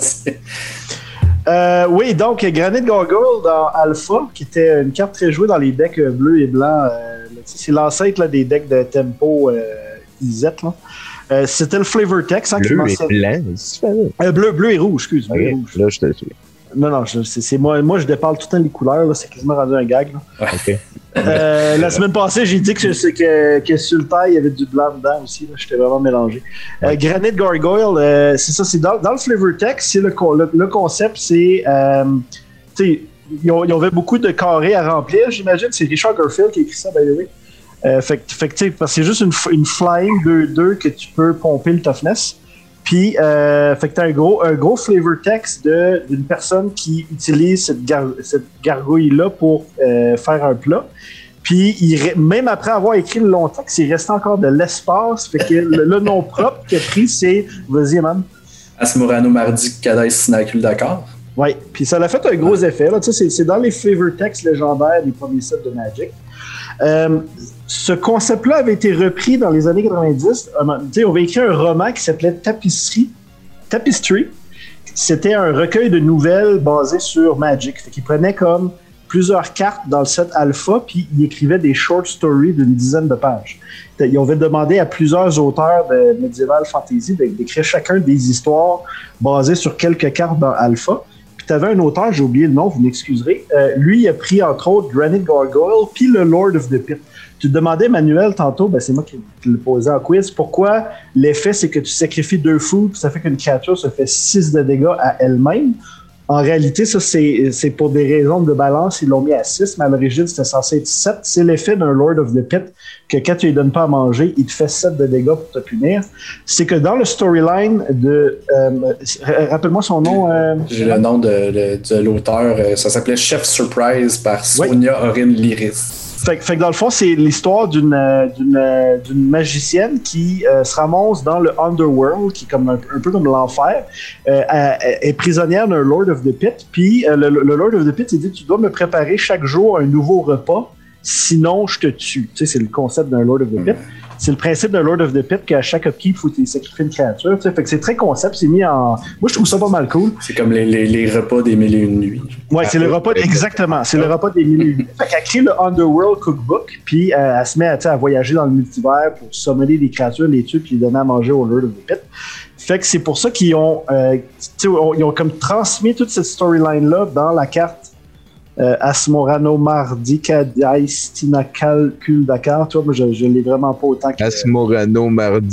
Oui, donc Granite Gargoyle dans Alpha, qui était une carte très jouée dans les decks bleus et blancs. C'est l'ancêtre des decks de tempo IZ. C'était le flavor text. Bleu et blanc, bleu et rouge, excuse-moi. Okay. Là, je te suis. Non, c'est moi je déparle tout le temps les couleurs, là, c'est quasiment rendu un gag. Là. Okay. La semaine passée, j'ai dit que sur le taille, il y avait du blanc dedans aussi. Là, j'étais vraiment mélangé. Granite Gargoyle, c'est ça, c'est dans le flavor text, c'est le concept, c'est ils avaient beaucoup de carrés à remplir, j'imagine. C'est Richard Garfield qui a écrit ça, by the way. Fait que parce que c'est juste une flying 2-2 que tu peux pomper le toughness. Puis, fait que t'as un gros flavor text d'une personne qui utilise cette gargouille-là pour faire un plat. Puis, même après avoir écrit le long texte, il reste encore de l'espace. Fait que le nom propre qu'il a pris, c'est... Vas-y, man. Asmorano Mardi, Kadaï Sinakul Dakar. Oui, puis ça a fait un gros effet. Là. C'est dans les flavor texts légendaires des premiers sets de Magic. Ce concept-là avait été repris dans les années 90. On avait écrit un roman qui s'appelait Tapestry. C'était un recueil de nouvelles basé sur Magic. Il prenait comme plusieurs cartes dans le set Alpha, puis il écrivait des short stories d'une dizaine de pages. Ils avaient demandé à plusieurs auteurs de Medieval Fantasy d'écrire chacun des histoires basées sur quelques cartes dans Alpha. Puis tu avais un auteur, j'ai oublié le nom, vous m'excuserez. Lui, il a pris entre autres Granite Gargoyle puis le Lord of the Pit. Tu te demandais, Manuel, tantôt, c'est moi qui le posais en quiz, pourquoi l'effet, c'est que tu sacrifies 2 fous, puis ça fait qu'une créature se fait 6 de dégâts à elle-même. En réalité, ça, c'est pour des raisons de balance, ils l'ont mis à 6, mais à l'origine, c'était censé être 7. C'est l'effet d'un Lord of the Pit, que quand tu lui donnes pas à manger, il te fait 7 de dégâts pour te punir. C'est que dans le storyline de... rappelle-moi son nom. J'ai le nom de l'auteur. Ça s'appelait Chef Surprise par Sonia Orin Lyris. Fait que dans le fond, c'est l'histoire d'une magicienne qui se ramasse dans le Underworld, qui est comme un peu comme l'enfer, est prisonnière d'un Lord of the Pit. Puis le Lord of the Pit, il dit, tu dois me préparer chaque jour un nouveau repas, sinon je te tue. Tu sais, c'est le concept d'un Lord of the Pit. C'est le principe d'un Lord of the Pit qu'à chaque upkeep, il faut sacrifier une créature. Tu sais, fait que c'est très concept, c'est mis en... Moi, je trouve ça pas mal cool. C'est comme les repas des 1001 nuits. Ouais, c'est le repas... Exactement, c'est le repas des 1001 nuits. Fait qu'elle crée le Underworld Cookbook, puis elle se met à voyager dans le multivers pour summoner des créatures, les tuer, puis les donner à manger au Lord of the Pit. Fait que c'est pour ça qu'ils ont... ils ont comme transmis toute cette storyline-là dans la carte Asmorano Mardikadaistinakal Kuldakar. Tu vois, moi, je l'ai vraiment pas autant que... Asmorano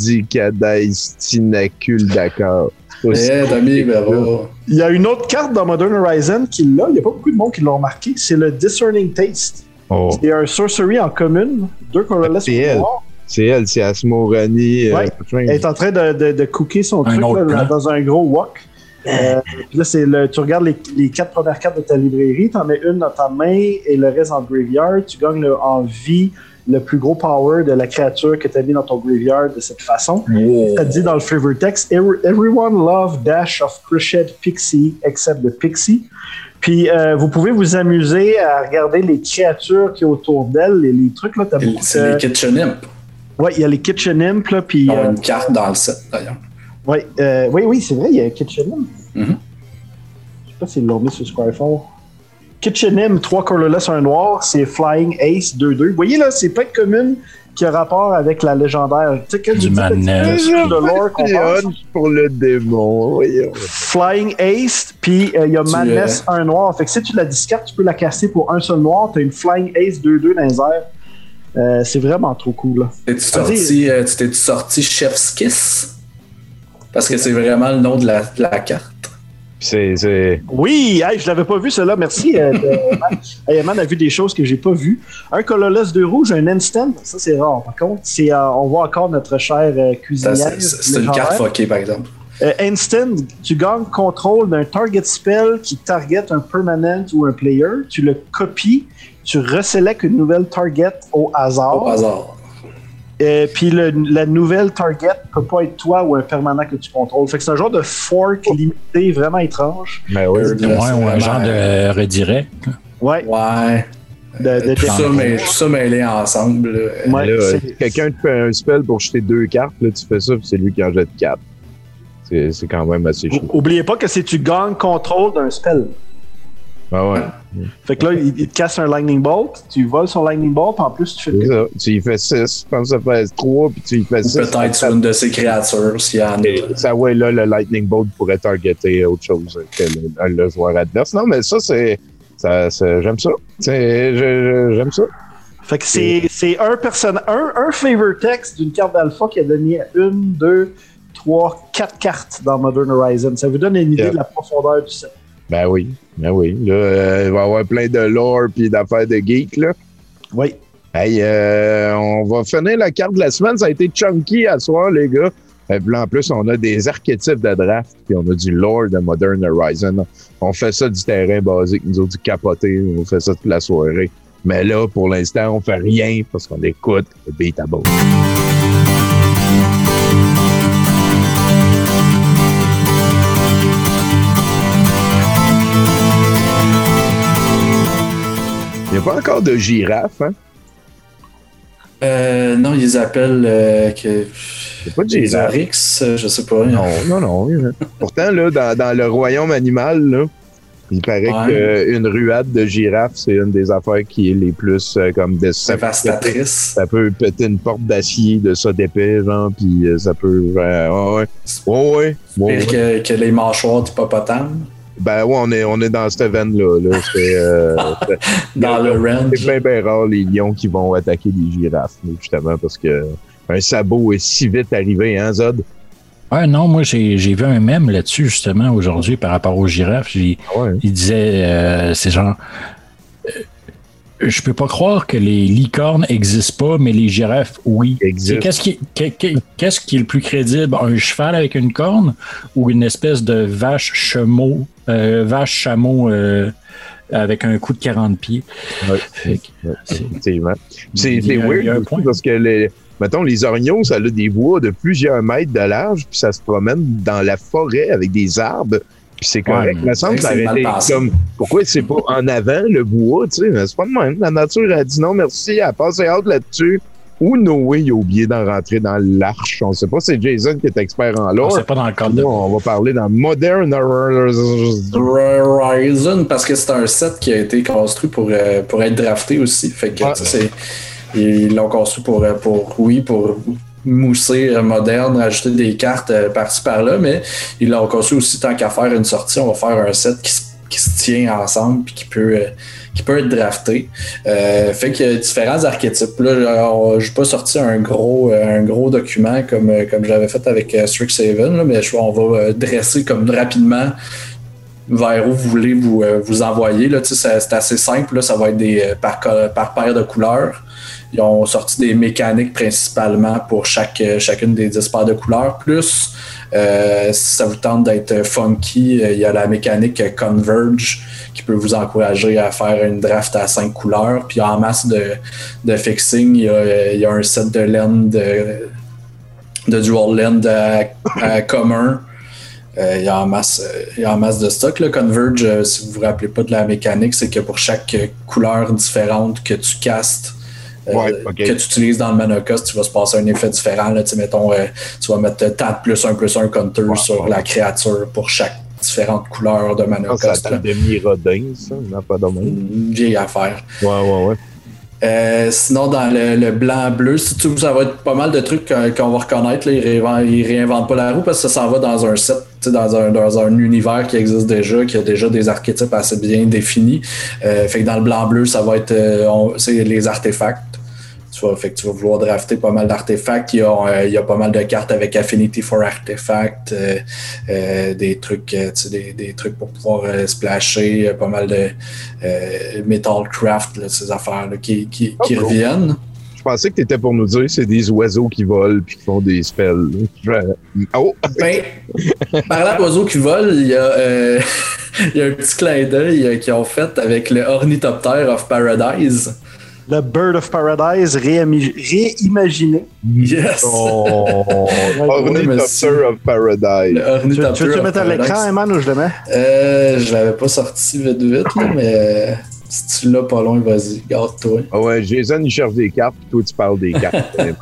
Mardikadaistinakul-Dakar. Il y a une autre carte dans Modern Horizon qui l'a. Il n'y a pas beaucoup de monde qui l'ont remarqué. C'est le Discerning Taste. Oh. C'est un sorcery en commune. 2 colorless noirs. C'est elle, c'est Asmorani. Elle est en train de cooker son truc dans un gros wok. Puis là, tu regardes les 4 premières cartes de ta librairie, tu en mets une dans ta main et le reste en graveyard. Tu gagnes en vie le plus gros power de la créature que tu as mis dans ton graveyard de cette façon. Ça te dit dans le favor text, everyone love dash of Crushed Pixie except the Pixie. Puis vous pouvez vous amuser à regarder les créatures qui sont autour d'elle, les trucs là. C'est les Kitchen Imp. Oui, il y a les Kitchen Imp là. Puis il y a une carte dans le set d'ailleurs. Oui, c'est vrai, il y a Kitchen Imp. Je sais pas s'ils l'ont mis sur Squirefall. Kitchen Imp, 3 colorless, 1 noir, c'est Flying Ace 2-2. Vous voyez là, c'est pas une commune qui a rapport avec la légendaire. Tu sais, du madness. De lore qu'on pense. Pour le démon, voyons. Flying Ace, puis il y a Madness 1 noir. Fait que si tu la discartes, tu peux la casser pour un seul noir. Tu as une Flying Ace 2-2 dans les airs. C'est vraiment trop cool. Là. T'es-tu sorti Chef's Kiss? Parce que c'est vraiment le nom de la carte. Oui, je l'avais pas vu cela, merci. Man a vu des choses que j'ai pas vues. Un colorless de rouge, un instant, ça c'est rare. Par contre, on voit encore notre chère cuisinière. C'est une carte fuckée, par exemple. Instant, tu gagnes contrôle d'un target spell qui target un permanent ou un player. Tu le copies, tu resélectes une nouvelle target au hasard. Puis la nouvelle target peut pas être toi ou un permanent que tu contrôles. Fait que c'est un genre de fork limité vraiment étrange. Mais oui, ou un genre de redirect. Ouais. Tout ça mêlé ensemble. Quelqu'un te fait un spell pour jeter 2 cartes, là, tu fais ça, puis c'est lui qui en jette 4. C'est quand même assez chaud. Oubliez pas que si tu gagnes contrôle d'un spell. Ah ouais. Fait que là, il te casse un Lightning Bolt, tu voles son Lightning Bolt, en plus tu fais... C'est ça. Tu y fais 6, je pense que ça fait 3, puis tu y fais 6. Peut-être sur une de ces créatures, s'il y en a. Ça, ouais, là, le Lightning Bolt pourrait targeter autre chose que le joueur adverse. Non, mais ça, j'aime ça. J'aime ça. Fait que c'est un favor text d'une carte d'alpha qui a donné 1, 2, 3, 4 cartes dans Modern Horizon. Ça vous donne une idée de la profondeur du set. Ben oui. Là, il va y avoir plein de lore puis d'affaires de geek, là. Oui. Hey, on va finir la carte de la semaine. Ça a été chunky à soir, les gars. Et puis là, en plus, on a des archétypes de draft puis on a du lore de Modern Horizon. On fait ça du terrain basique, nous autres, du capoté. On fait ça toute la soirée. Mais là, pour l'instant, on fait rien parce qu'on écoute le Beat à Boat. Il n'y a pas encore de girafe, hein? Non, ils appellent c'est pas de girafe. Arix, je sais pas. Non. Pourtant, là, dans le royaume animal, là, il paraît qu'une ruade de girafes, c'est une des affaires qui est les plus comme dévastatrice. Ça peut péter une porte d'acier de ça d'épais, genre, puis ça peut... Pire que les mâchoires d'hippopotame. Ben ouais, on est dans cette veine-là. Dans le range. C'est bien rare les lions qui vont attaquer des girafes, justement, parce que un sabot est si vite arrivé, hein, Zod? Ah non, moi j'ai vu un mème là-dessus justement aujourd'hui par rapport aux girafes. Il disait c'est genre je peux pas croire que les licornes existent pas, mais les girafes, oui. Qu'est-ce qui est le plus crédible? Un cheval avec une corne ou une espèce de vache-chameau avec un coup de 40 pieds? Oui, effectivement. C'est weird parce que mettons, les orignaux, ça a des bois de plusieurs mètres de large, puis ça se promène dans la forêt avec des arbres, puis c'est correct. Il me semble que ça aurait été comme, pourquoi c'est pas en avant, le bois, tu sais, mais c'est pas de même. La nature a dit non, merci, elle a passé out là-dessus. Ou Noé, il a oublié d'en rentrer dans l'arche. On sait pas, c'est Jason qui est expert en lore. C'est pas dans le cadre on va parler dans Modern Horizon, parce que c'est un set qui a été construit pour être drafté aussi. Fait que, ils l'ont construit pour mousser moderne, rajouter des cartes par-ci par-là, mais ils l'ont construit aussi tant qu'à faire une sortie, on va faire un set qui se tient ensemble puis qui peut être drafté. Fait qu'il y a différents archétypes. Là, je n'ai pas sorti un gros document comme j'avais fait avec Strixhaven, mais on va dresser comme rapidement vers où vous voulez vous envoyer. Là, c'est assez simple, là, ça va être par paire de couleurs. Ils ont sorti des mécaniques principalement pour chacune des 10 paires de couleurs. Plus, si ça vous tente d'être funky, il y a la mécanique Converge qui peut vous encourager à faire une draft à 5 couleurs. Puis en masse de fixing, il y a un set de laine de dual land à commun. Il y a en masse de stock. Là. Converge, si vous ne vous rappelez pas de la mécanique, c'est que pour chaque couleur différente que tu castes, que tu utilises dans le mana cost, tu vas se passer un effet différent. Là. Mettons, tu vas mettre tant de +1/+1 counter sur la créature pour chaque différente couleur de mana cost. Ça date de Mirodin, ça, n'a pas de même. Une vieille affaire. Ouais. Sinon, dans le blanc-bleu, ça va être pas mal de trucs qu'on va reconnaître. Là. Ils réinventent pas la roue parce que ça s'en va dans un set, dans un univers qui existe déjà, qui a déjà des archétypes assez bien définis. Fait que dans le blanc-bleu, ça va être c'est les artefacts. Fait que tu vas vouloir drafter pas mal d'artefacts. Il y a pas mal de cartes avec Affinity for Artifact, des trucs pour pouvoir splasher, pas mal de Metalcraft, là, ces affaires-là qui reviennent. Je pensais que tu étais pour nous dire que c'est des oiseaux qui volent et qui font des spells. Parlant d'oiseaux qui volent, il y a un petit clin d'œil qu'ils ont fait avec le Ornithopter of Paradise. Le Bird of Paradise réimaginé. Yes! Ornithopter of Paradise. Tu veux-tu mettre à l'écran, Eman, ou je le mets? Je l'avais pas sorti vite, là, mais si tu l'as pas loin, vas-y, garde-toi. Ah ouais, Jason, il cherche des cartes, puis toi, tu parles des cartes.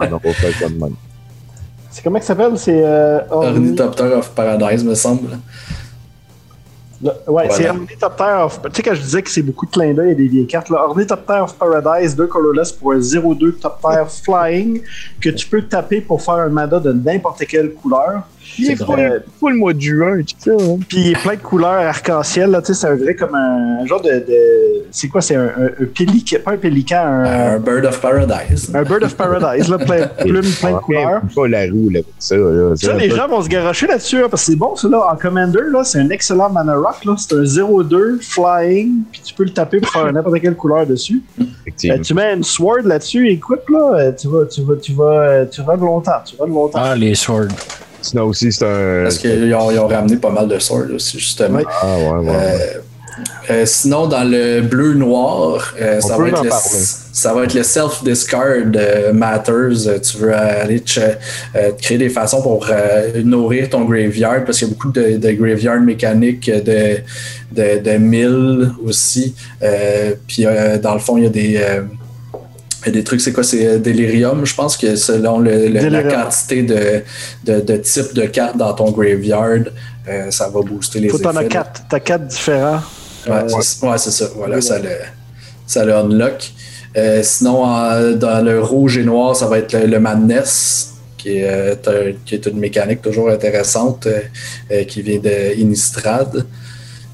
C'est comment que ça s'appelle? C'est Ornithopter of Paradise, me semble. Ouais, c'est Ornithopter of... Tu sais, quand je disais que c'est beaucoup de clins d'œil et des vieilles cartes, là, Ornithopter of Paradise, 2 colorless pour un 0-2 Topter Flying que tu peux taper pour faire un mana de n'importe quelle couleur. Il est pas le mois de juin, tu sais. Hein? Puis il est plein de couleurs arc-en-ciel, là, tu sais, c'est un vrai comme un genre de c'est quoi, c'est un pélican, pas un pélican, un Bird of Paradise. Un Bird of Paradise, là, plein de couleurs. Pas la roue, là, ça. Là, ça, les gens vont se garocher là-dessus, hein, parce que c'est bon, ça, là, en Commander, là, c'est un excellent mana rock, là, c'est un 0-2 flying, puis tu peux le taper pour faire n'importe quelle couleur dessus. Tu mets une sword là-dessus, écoute, là, tu vas de longtemps. Ah, les swords. Sinon aussi, c'est un... Parce qu'ils ont ramené pas mal de swords aussi, justement. Oui. Ah, ouais. Sinon, dans le bleu-noir, ça va être le self-discard matters. Tu veux aller te créer des façons pour nourrir ton graveyard, parce qu'il y a beaucoup de graveyard mécaniques de milles aussi. Puis, dans le fond, il y a des trucs, c'est quoi? C'est Delirium. Je pense que selon la quantité de types de cartes dans ton graveyard, ça va booster les effets. T'en as 4. T'as 4 différents. Ouais, c'est ça. Voilà, ça le unlock. Sinon, dans le rouge et noir, ça va être le Madness, qui est une mécanique toujours intéressante qui vient de Innistrad.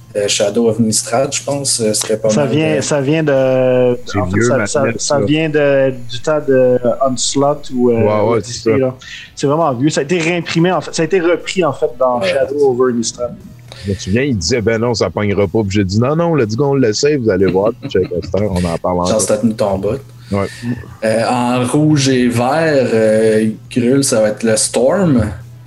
Shadow of Nistrad, je pense, serait pas ça mal. Ça vient de. Ça vient du temps de Onslaught ou Odyssey, là. C'est vraiment vieux. Ça a été réimprimé, en fait. Ça a été repris, en fait, dans Shadow over Nistrad. Je me souviens, il disait, ben non, ça pognera pas. Puis j'ai dit, non, let's go, on l'essaie, vous allez voir. Puis check, on en parle Genre, c'était tenu ton bout. Ouais. En rouge et vert, Gruul, ça va être le Storm.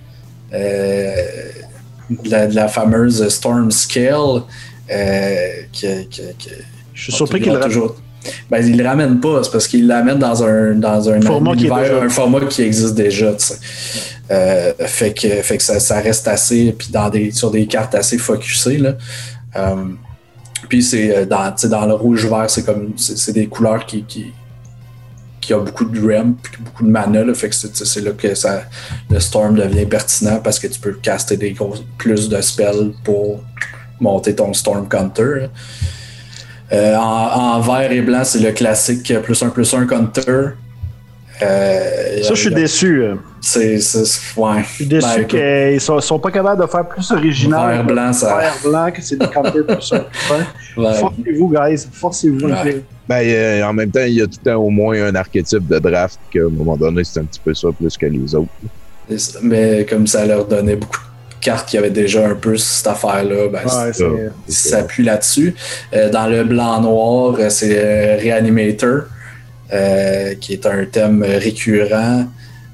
De la fameuse Storm Scale. Je suis surpris qu'il le ramène. Ben, il le ramène pas, c'est parce qu'il l'amène dans un format qui existe déjà. Fait que ça reste assez, puis sur des cartes assez focusées. Là. Puis c'est dans le rouge-vert, c'est des couleurs qui a beaucoup de ramp puis beaucoup de mana. Là, fait que c'est là que le Storm devient pertinent parce que tu peux caster plus de spells pour monter ton Storm Counter. En vert et blanc, c'est le classique +1/+1 counter. Je suis déçu. Ouais. Je suis déçu qu'ils sont pas capables de faire plus original. Vert blanc, que c'est des counters +1/+1. Ouais. Forcez-vous, guys. Forcez-vous. Ouais. En même temps, il y a tout le temps au moins un archétype de draft qu'à un moment donné, c'est un petit peu ça plus que les autres. Mais comme ça leur donnait beaucoup de cartes qui avaient déjà un peu cette affaire-là, ça s'appuie là-dessus. Dans le blanc-noir, c'est Reanimator, qui est un thème récurrent.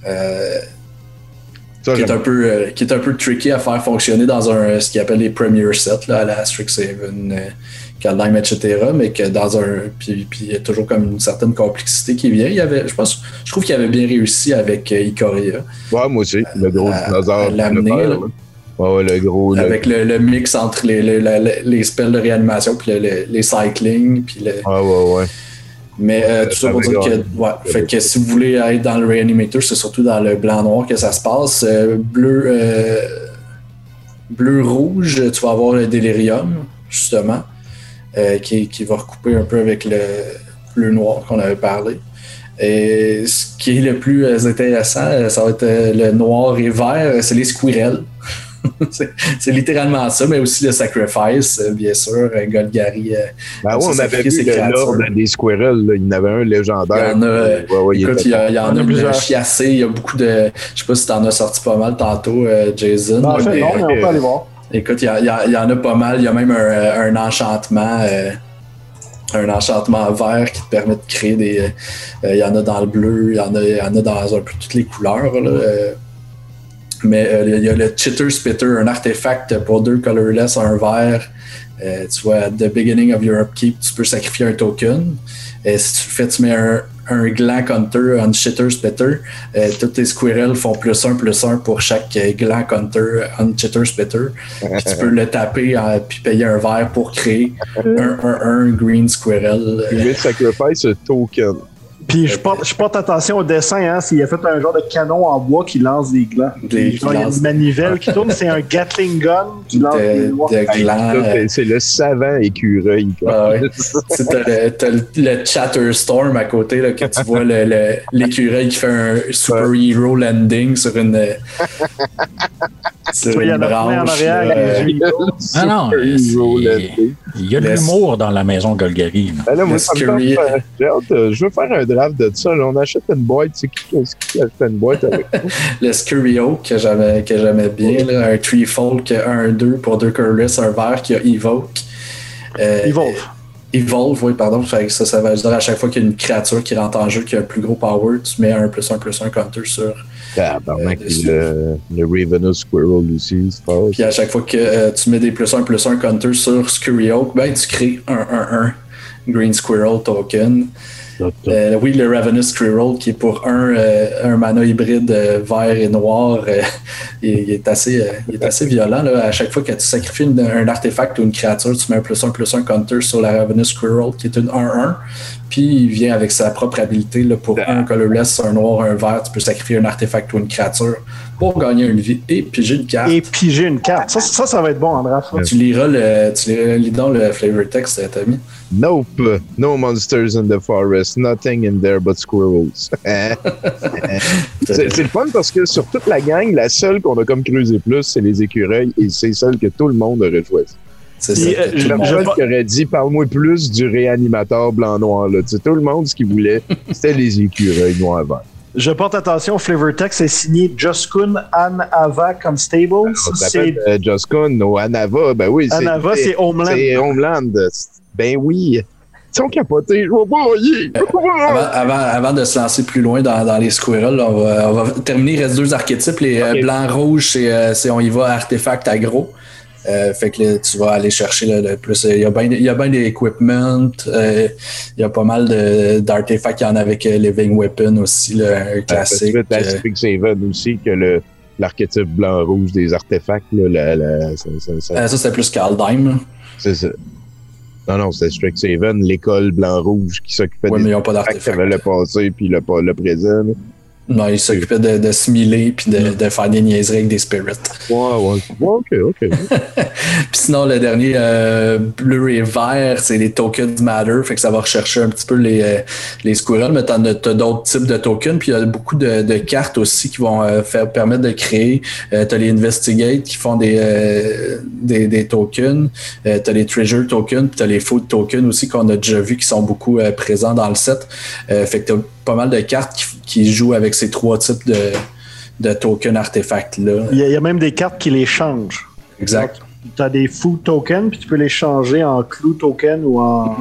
Qui est un peu tricky à faire fonctionner dans ce qu'ils appelle les premier sets là, à la Strixhaven, Kaldheim, etc. Mais que dans puis il y a toujours comme une certaine complexité qui vient. Je trouve qu'il avait bien réussi avec Ikoria. Ouais, moi aussi. Le gros dinosaure. L'amener. Ouais, le gros. Avec le mix entre les spells de réanimation puis les cycling. Puis ouais. Mais tout ça pour dire que, fait que si vous voulez être dans le Reanimator, c'est surtout dans le blanc-noir que ça se passe. Bleu-rouge, tu vas avoir le Delirium, justement, qui va recouper un peu avec le bleu-noir qu'on avait parlé. Et ce qui est le plus intéressant, ça va être le noir et vert, c'est les squirrels. c'est littéralement ça, mais aussi le Sacrifice, bien sûr, Golgari. On avait vu l'ordre des squirrels, là. Il y en avait un légendaire. Il y en a plusieurs chiassés, il y a beaucoup de... Je sais pas si t'en as sorti pas mal tantôt, Jason. Non, mais on peut aller voir. Écoute, il y en a pas mal, il y a même un enchantement... un enchantement vert qui te permet de créer des... Il y en a dans le bleu, il y en a dans un peu toutes les couleurs, là. Mais il y a le Chitter Spitter, un artefact pour 2 colorless, un vert. Tu vois, at the beginning of your upkeep, tu peux sacrifier un token. Si tu le fais, tu mets un gland counter on Chitter Spitter. Tous tes squirrels font +1/+1 pour chaque gland counter on Chitter Spitter. Puis tu peux le taper puis payer un vert pour créer un green squirrel. Tu veux sacrifice un token. Puis je porte attention au dessin, hein, s'il a fait un genre de canon en bois qui lance des glands. Il y a une manivelle qui tourne, c'est un Gatling gun qui lance des glands. C'est le savant écureuil. T'as le Chatterstorm à côté, là, que tu vois l'écureuil qui fait un super hero landing sur une il branche. y a de l'humour dans la maison Golgari. Je veux faire un draft de ça. Là. On achète une boîte. C'est qui achète une boîte avec nous? Le Scurry-Oak que j'aimais bien. Là, un Treefolk 1/2 pour 2 colorless, un vert qui a Evoke. Evolve, oui, pardon. Ça va dire à chaque fois qu'il y a une créature qui rentre en jeu qui a un plus gros power, tu mets un +1/+1 counter sur. Le Ravenous Squirrel aussi, c'est fort. Puis à chaque fois que tu mets des +1/+1 counter sur Scurry-Oak, ben tu crées un Green Squirrel token. Oui, le Ravenous Squirrel qui est pour un mana hybride vert et noir, il est assez violent. Là. À chaque fois que tu sacrifies un artefact ou une créature, tu mets un +1/+1 counter sur la Ravenous Squirrel qui est une 1/1. Puis il vient avec sa propre habilité là, pour un colorless, un noir, un vert. Tu peux sacrifier un artefact ou une créature pour gagner une vie et piger une carte. Ça va être bon en draft. Tu liras le flavor text, Tommy. Nope. No monsters in the forest. Nothing in there but squirrels. C'est le fun parce que sur toute la gang, la seule qu'on a comme creusé plus, c'est les écureuils et c'est celle que tout le monde aurait choisi. C'est ça. Je qui aurait dit, parle-moi plus du réanimateur blanc-noir. Là. Tu sais, tout le monde, ce qu'il voulait, c'était les écureuils noir-vert. Je porte attention, Flavor Text est signé Joskun Anava Constable. C'est Joskun ou Anava, ben oui. Anava, c'est Homeland. C'est Homeland. Ben oui. Ils sont capotés, je vais pas avant de se lancer plus loin dans les squirrels, là, on va terminer. Il reste 2 archétypes. Les blancs-rouges, c'est on y va artefact aggro. Fait que là, tu vas aller chercher le plus. Il y a bien des equipment. Il y a pas mal d'artefacts qu'il y en a avec Living Weapon aussi, un classique. Pacific Haven aussi, que l'archétype blanc-rouge des artefacts. Là, ça c'est plus Kaldheim. C'est ça. Non, c'était Strixhaven, l'école blanc-rouge qui s'occupait des artefacts qui avait le passé puis le présent. Là. Non, il s'occupait de smiler puis de faire des niaiseries avec des spirits. Ouais, ok. Puis sinon, le dernier bleu et vert, c'est les tokens matter, fait que ça va rechercher un petit peu les squirrels, mais t'as d'autres types de tokens, puis il y a beaucoup de cartes aussi qui vont permettre de créer. T'as les investigate qui font des tokens, t'as les treasure tokens, puis t'as les food tokens aussi qu'on a déjà vu qui sont beaucoup présents dans le set. Fait que t'as pas mal de cartes qui jouent avec ces 3 types de tokens artefacts-là. Il y a même des cartes qui les changent. Exact. Tu as des food tokens, puis tu peux les changer en clue token ou en...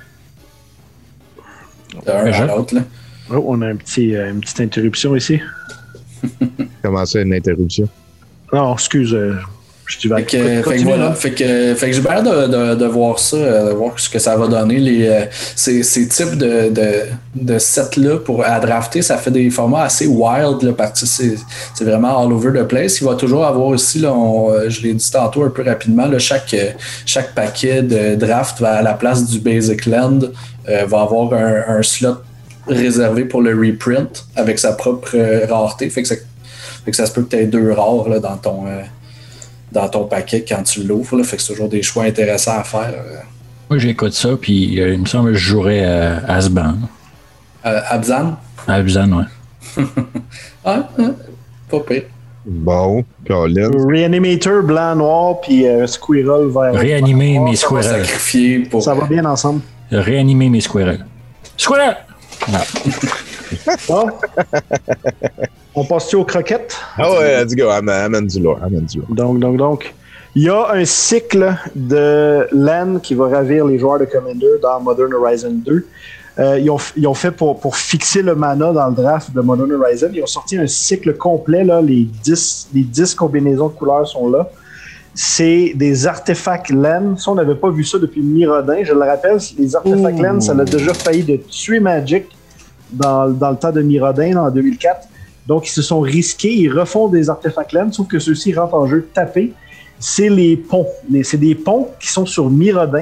D'un à l'autre, là. Oh, on a une petite interruption ici. Comment ça, une interruption? Non, excuse... Fait que voilà. Fait que j'ai bien hâte de voir ça, de voir ce que ça va donner. Ces types de sets-là à drafter, ça fait des formats assez wild, là, parce que c'est vraiment all over the place. Il va toujours avoir aussi, là, je l'ai dit tantôt un peu rapidement, là, chaque paquet de draft va à la place du Basic Land, va avoir un slot réservé pour le reprint avec sa propre rareté. Fait que ça se peut que tu aies 2 rares là, dans ton paquet quand tu l'ouvres. Là, fait que c'est toujours des choix intéressants à faire. Moi, j'écoute ça, puis il me semble que je jouerais à Asban. Abzan? Abzan, ouais. Pas pire. Bon, Colin. Reanimator blanc-noir, puis Squirrel vert. Réanimer mes squirrels. Ça va bien ensemble. Réanimer mes squirrels. Squirrel! Bon. On passe-tu aux croquettes? Ah ouais, let's go. Amène du lourd. Donc. Il y a un cycle de LAN qui va ravir les joueurs de Commander dans Modern Horizon 2. Ils ont fait pour fixer le mana dans le draft de Modern Horizon. Ils ont sorti un cycle complet. Là, les 10 combinaisons de couleurs sont là. C'est des artefacts LAN. Ça, on n'avait pas vu ça depuis Mirrodin. Je le rappelle, les artefacts LAN, ça a déjà failli de tuer Magic dans le temps de Mirrodin, en 2004. Donc, ils se sont risqués. Ils refont des artefacts LAN, sauf que ceux-ci rentrent en jeu tapés. C'est les ponts. C'est des ponts qui sont sur Mirrodin.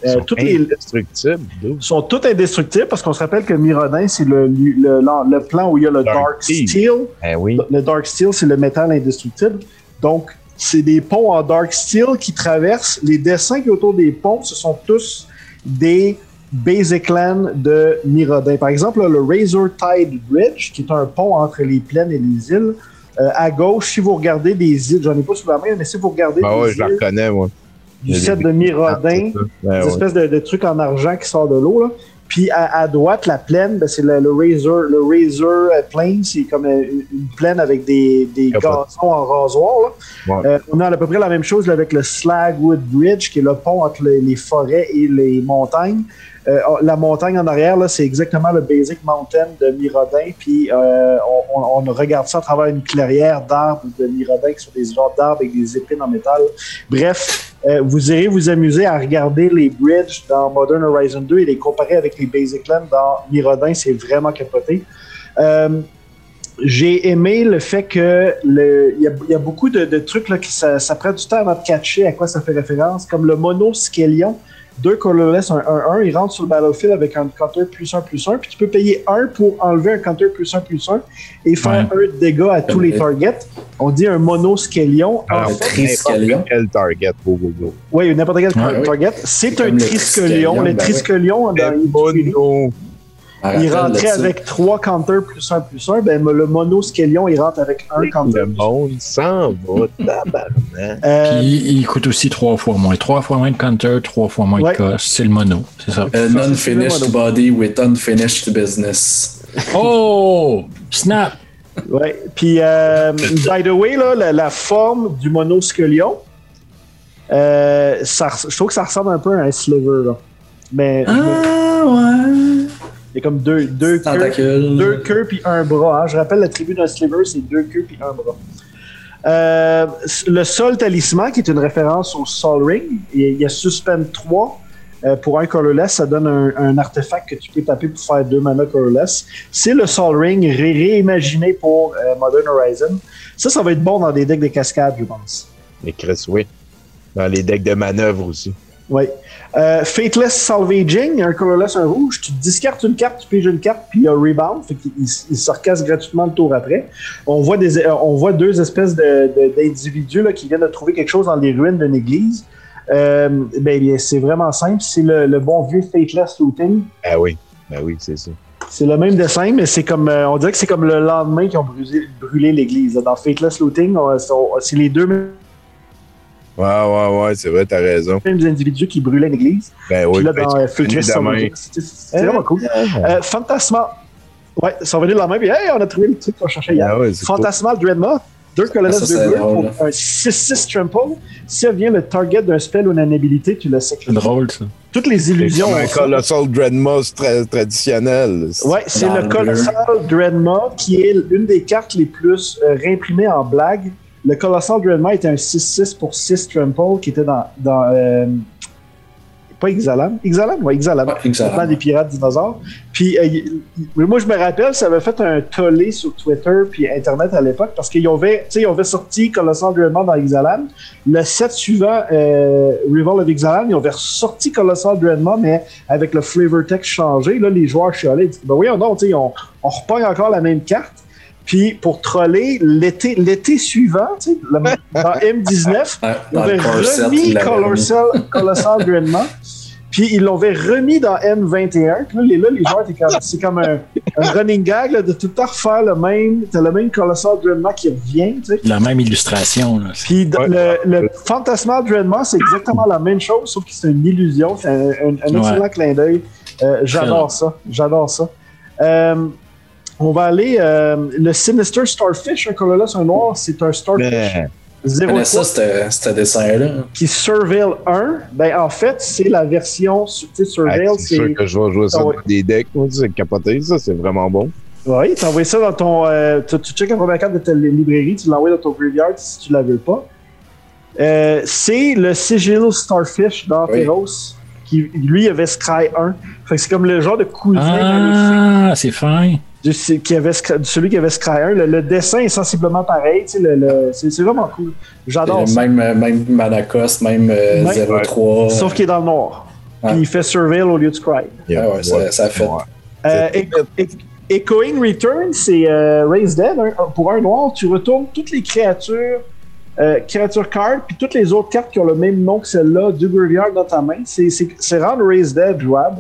Sont tous indestructibles parce qu'on se rappelle que Mirrodin, c'est le plan où il y a le Dark Steel. Oui. Le Dark Steel, c'est le métal indestructible. Donc, c'est des ponts en Dark Steel qui traversent. Les dessins qui sont autour des ponts, ce sont tous des Basic Land de Mirrodin. Par exemple, là, le Razor Tide Bridge, qui est un pont entre les plaines et les îles. À gauche, si vous regardez des îles, j'en ai pas sous la main, mais si vous regardez je la reconnais, moi. Du set de Mirrodin, des espèces de trucs en argent qui sortent de l'eau, là. Puis à droite, la plaine, c'est le Razor Plain, c'est comme une plaine avec des gazons en rasoir. Là. On a à peu près la même chose là, avec le Slagwood Bridge, qui est le pont entre les forêts et les montagnes. La montagne en arrière, là, c'est exactement le Basic Mountain de Mirrodin. Puis on regarde ça à travers une clairière d'arbres de Mirrodin, qui sont des genres d'arbres avec des épines en métal. Bref, vous irez vous amuser à regarder les bridges dans Modern Horizon 2 et les comparer avec les Basic Land dans Mirrodin. C'est vraiment capoté. J'ai aimé le fait que il y a beaucoup de trucs là, qui ça prend du temps avant de catcher à quoi ça fait référence, comme le Monoskelion. 2 colorless, un 1, il rentre sur le battlefield avec un counter +1/+1, puis tu peux payer 1 pour enlever un counter +1/+1 et faire 1 de dégâts à tous les targets. On dit un Monoskelion. Un Triskelion. Quel target, Oui, n'importe quel target. C'est un Triskelion. Le Triskelion, Il rentrait avec 3 counters +1/+1. Ben, le mono Skellion, il rentre avec 1 counter. Le monde s'en va, tabarnak. Puis il coûte aussi 3 fois moins. 3 fois moins de counter, 3 fois moins de cost. C'est le mono, c'est ça. Non-finished body with unfinished business. Oh! Snap! Ouais. Puis, by the way, là, la forme du mono Skellion, je trouve que ça ressemble un peu à un sliver, là. Mais, ouais. Il y a comme deux queues puis un bras. Hein. Je rappelle, la tribu d'un sliver, c'est 2 queues puis un bras. Le Sol Talisman, qui est une référence au Sol Ring, il y a Suspend 3. Pour un colorless, ça donne un artefact que tu peux taper pour faire 2 mana colorless. C'est le Sol Ring réimaginé pour Modern Horizon. Ça va être bon dans des decks de cascade, je pense. Mais Chris, oui. Dans les decks de manœuvre aussi. Oui. Fateless Salvaging, un colorless, un rouge. Tu discartes une carte, tu piges une carte, puis il y a Rebound. Fait qu'il se recasse gratuitement le tour après. On voit 2 espèces d'individus là, qui viennent de trouver quelque chose dans les ruines d'une église. C'est vraiment simple. C'est le bon vieux Fateless Looting. Ah oui. C'est ça. C'est le même dessin, mais c'est comme on dirait que c'est comme le lendemain qu'ils ont brûlé l'église. Dans Fateless Looting, c'est les deux Ouais, c'est vrai, t'as raison. Mêmes individus qui brûlaient l'église. Ben oui, puis là, dans Fateless Looting, c'est vraiment cool. Fantasmal. Ouais, ça va venir de la main, puis hey, on a trouvé le truc qu'on cherchait hier. Fantasmal Dreadnought. 2 colonnes de bleu pour un 6/6 trample. Si elle vient le target d'un spell ou d'une habilité, tu le sais. C'est drôle, ça. Toutes les illusions. C'est un Colossal Dreadnought traditionnel. Ouais, c'est le Colossal Dreadnought qui est une des cartes les plus réimprimées en blague. Le Colossal Dreadnought était un 6/6 pour 6 trample qui était dans pas Ixalan? Ixalan? Ouais, Ixalan. Dans des pirates dinosaures. Puis, moi, je me rappelle, ça avait fait un tollé sur Twitter puis Internet à l'époque parce qu'ils avaient sorti Colossal Dreadnought dans Ixalan. Le set suivant, Revolt of Ixalan, ils avaient sorti Colossal Dreadnought, mais avec le flavor text changé. Là, les joueurs chialaient. Ils disaient, ben oui, on repogne encore la même carte. Puis, pour troller, l'été suivant, dans M19, ils avaient remis Colossal Dreadnought. Puis, ils l'avaient remis dans M21. Puis là, les joueurs, c'est comme un running gag là, de tout le temps refaire le même. T'as le même Colossal Dreadnought qui revient. La même illustration. Là. Puis, le Fantasmal Dreadnought, c'est exactement la même chose, sauf que c'est une illusion. C'est un excellent clin d'œil. J'adore ça. On va aller. Le Sinister Starfish, un colorless, un noir, c'est un Starfish. 0 ça, ce dessin-là. Qui Surveil 1. Ben, en fait, c'est la version. Surveil, c'est sûr que je vais jouer ça dans des decks. C'est capoté, ça, c'est vraiment bon. Oui, tu envoies ça dans ton. Tu checkes la première carte de ta librairie, tu l'envoies dans ton graveyard si tu ne la veux pas. C'est le Sigil Starfish d'Anteros. Qui, lui, avait Scry 1. Fait que c'est comme le genre de cousin. Ah, c'est fin. Celui qui avait Scry 1. Le dessin est sensiblement pareil. C'est vraiment cool. J'adore ça. Même mana cost, même 0-3. Sauf qu'il est dans le noir. Puis il fait Surveil au lieu de Scry. Ça fait. Echoing Return, c'est Raise Dead. Pour un noir, tu retournes toutes les créatures cards, puis toutes les autres cartes qui ont le même nom que celle-là du graveyard dans ta main. C'est rendre Raise Dead jouable.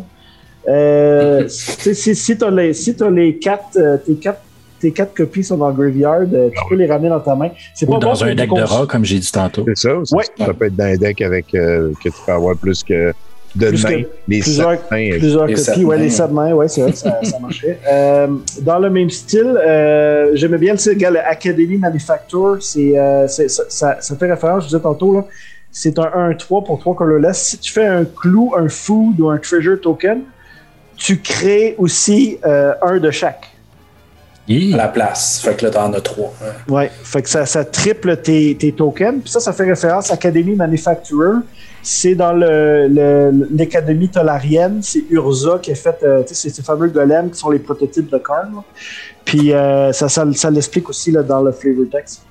Si t'as les 4, tes 4 copies sont dans le graveyard, tu peux les ramener dans ta main. C'est pas dans un deck de rat, comme j'ai dit tantôt. C'est ça. Ça peut être dans un deck avec que tu peux avoir plus que plusieurs copies, les 7 mains, c'est vrai que ça marchait. Dans le même style, j'aimais bien le Academy Manufacture, ça fait référence, je disais tantôt, là, c'est un 1-3 pour 3 colorless. Si tu fais un clou, un food ou un treasure token, tu crées aussi un de chaque. À la place. Fait que là, t'en as 3. Ouais. Fait que ça triple tes tokens. Puis ça fait référence à Academy Manufacturer. C'est dans l'Académie Tolarienne. C'est Urza qui a fait ces fameux golems qui sont les prototypes de cartes. Puis ça l'explique aussi là, dans le flavor text.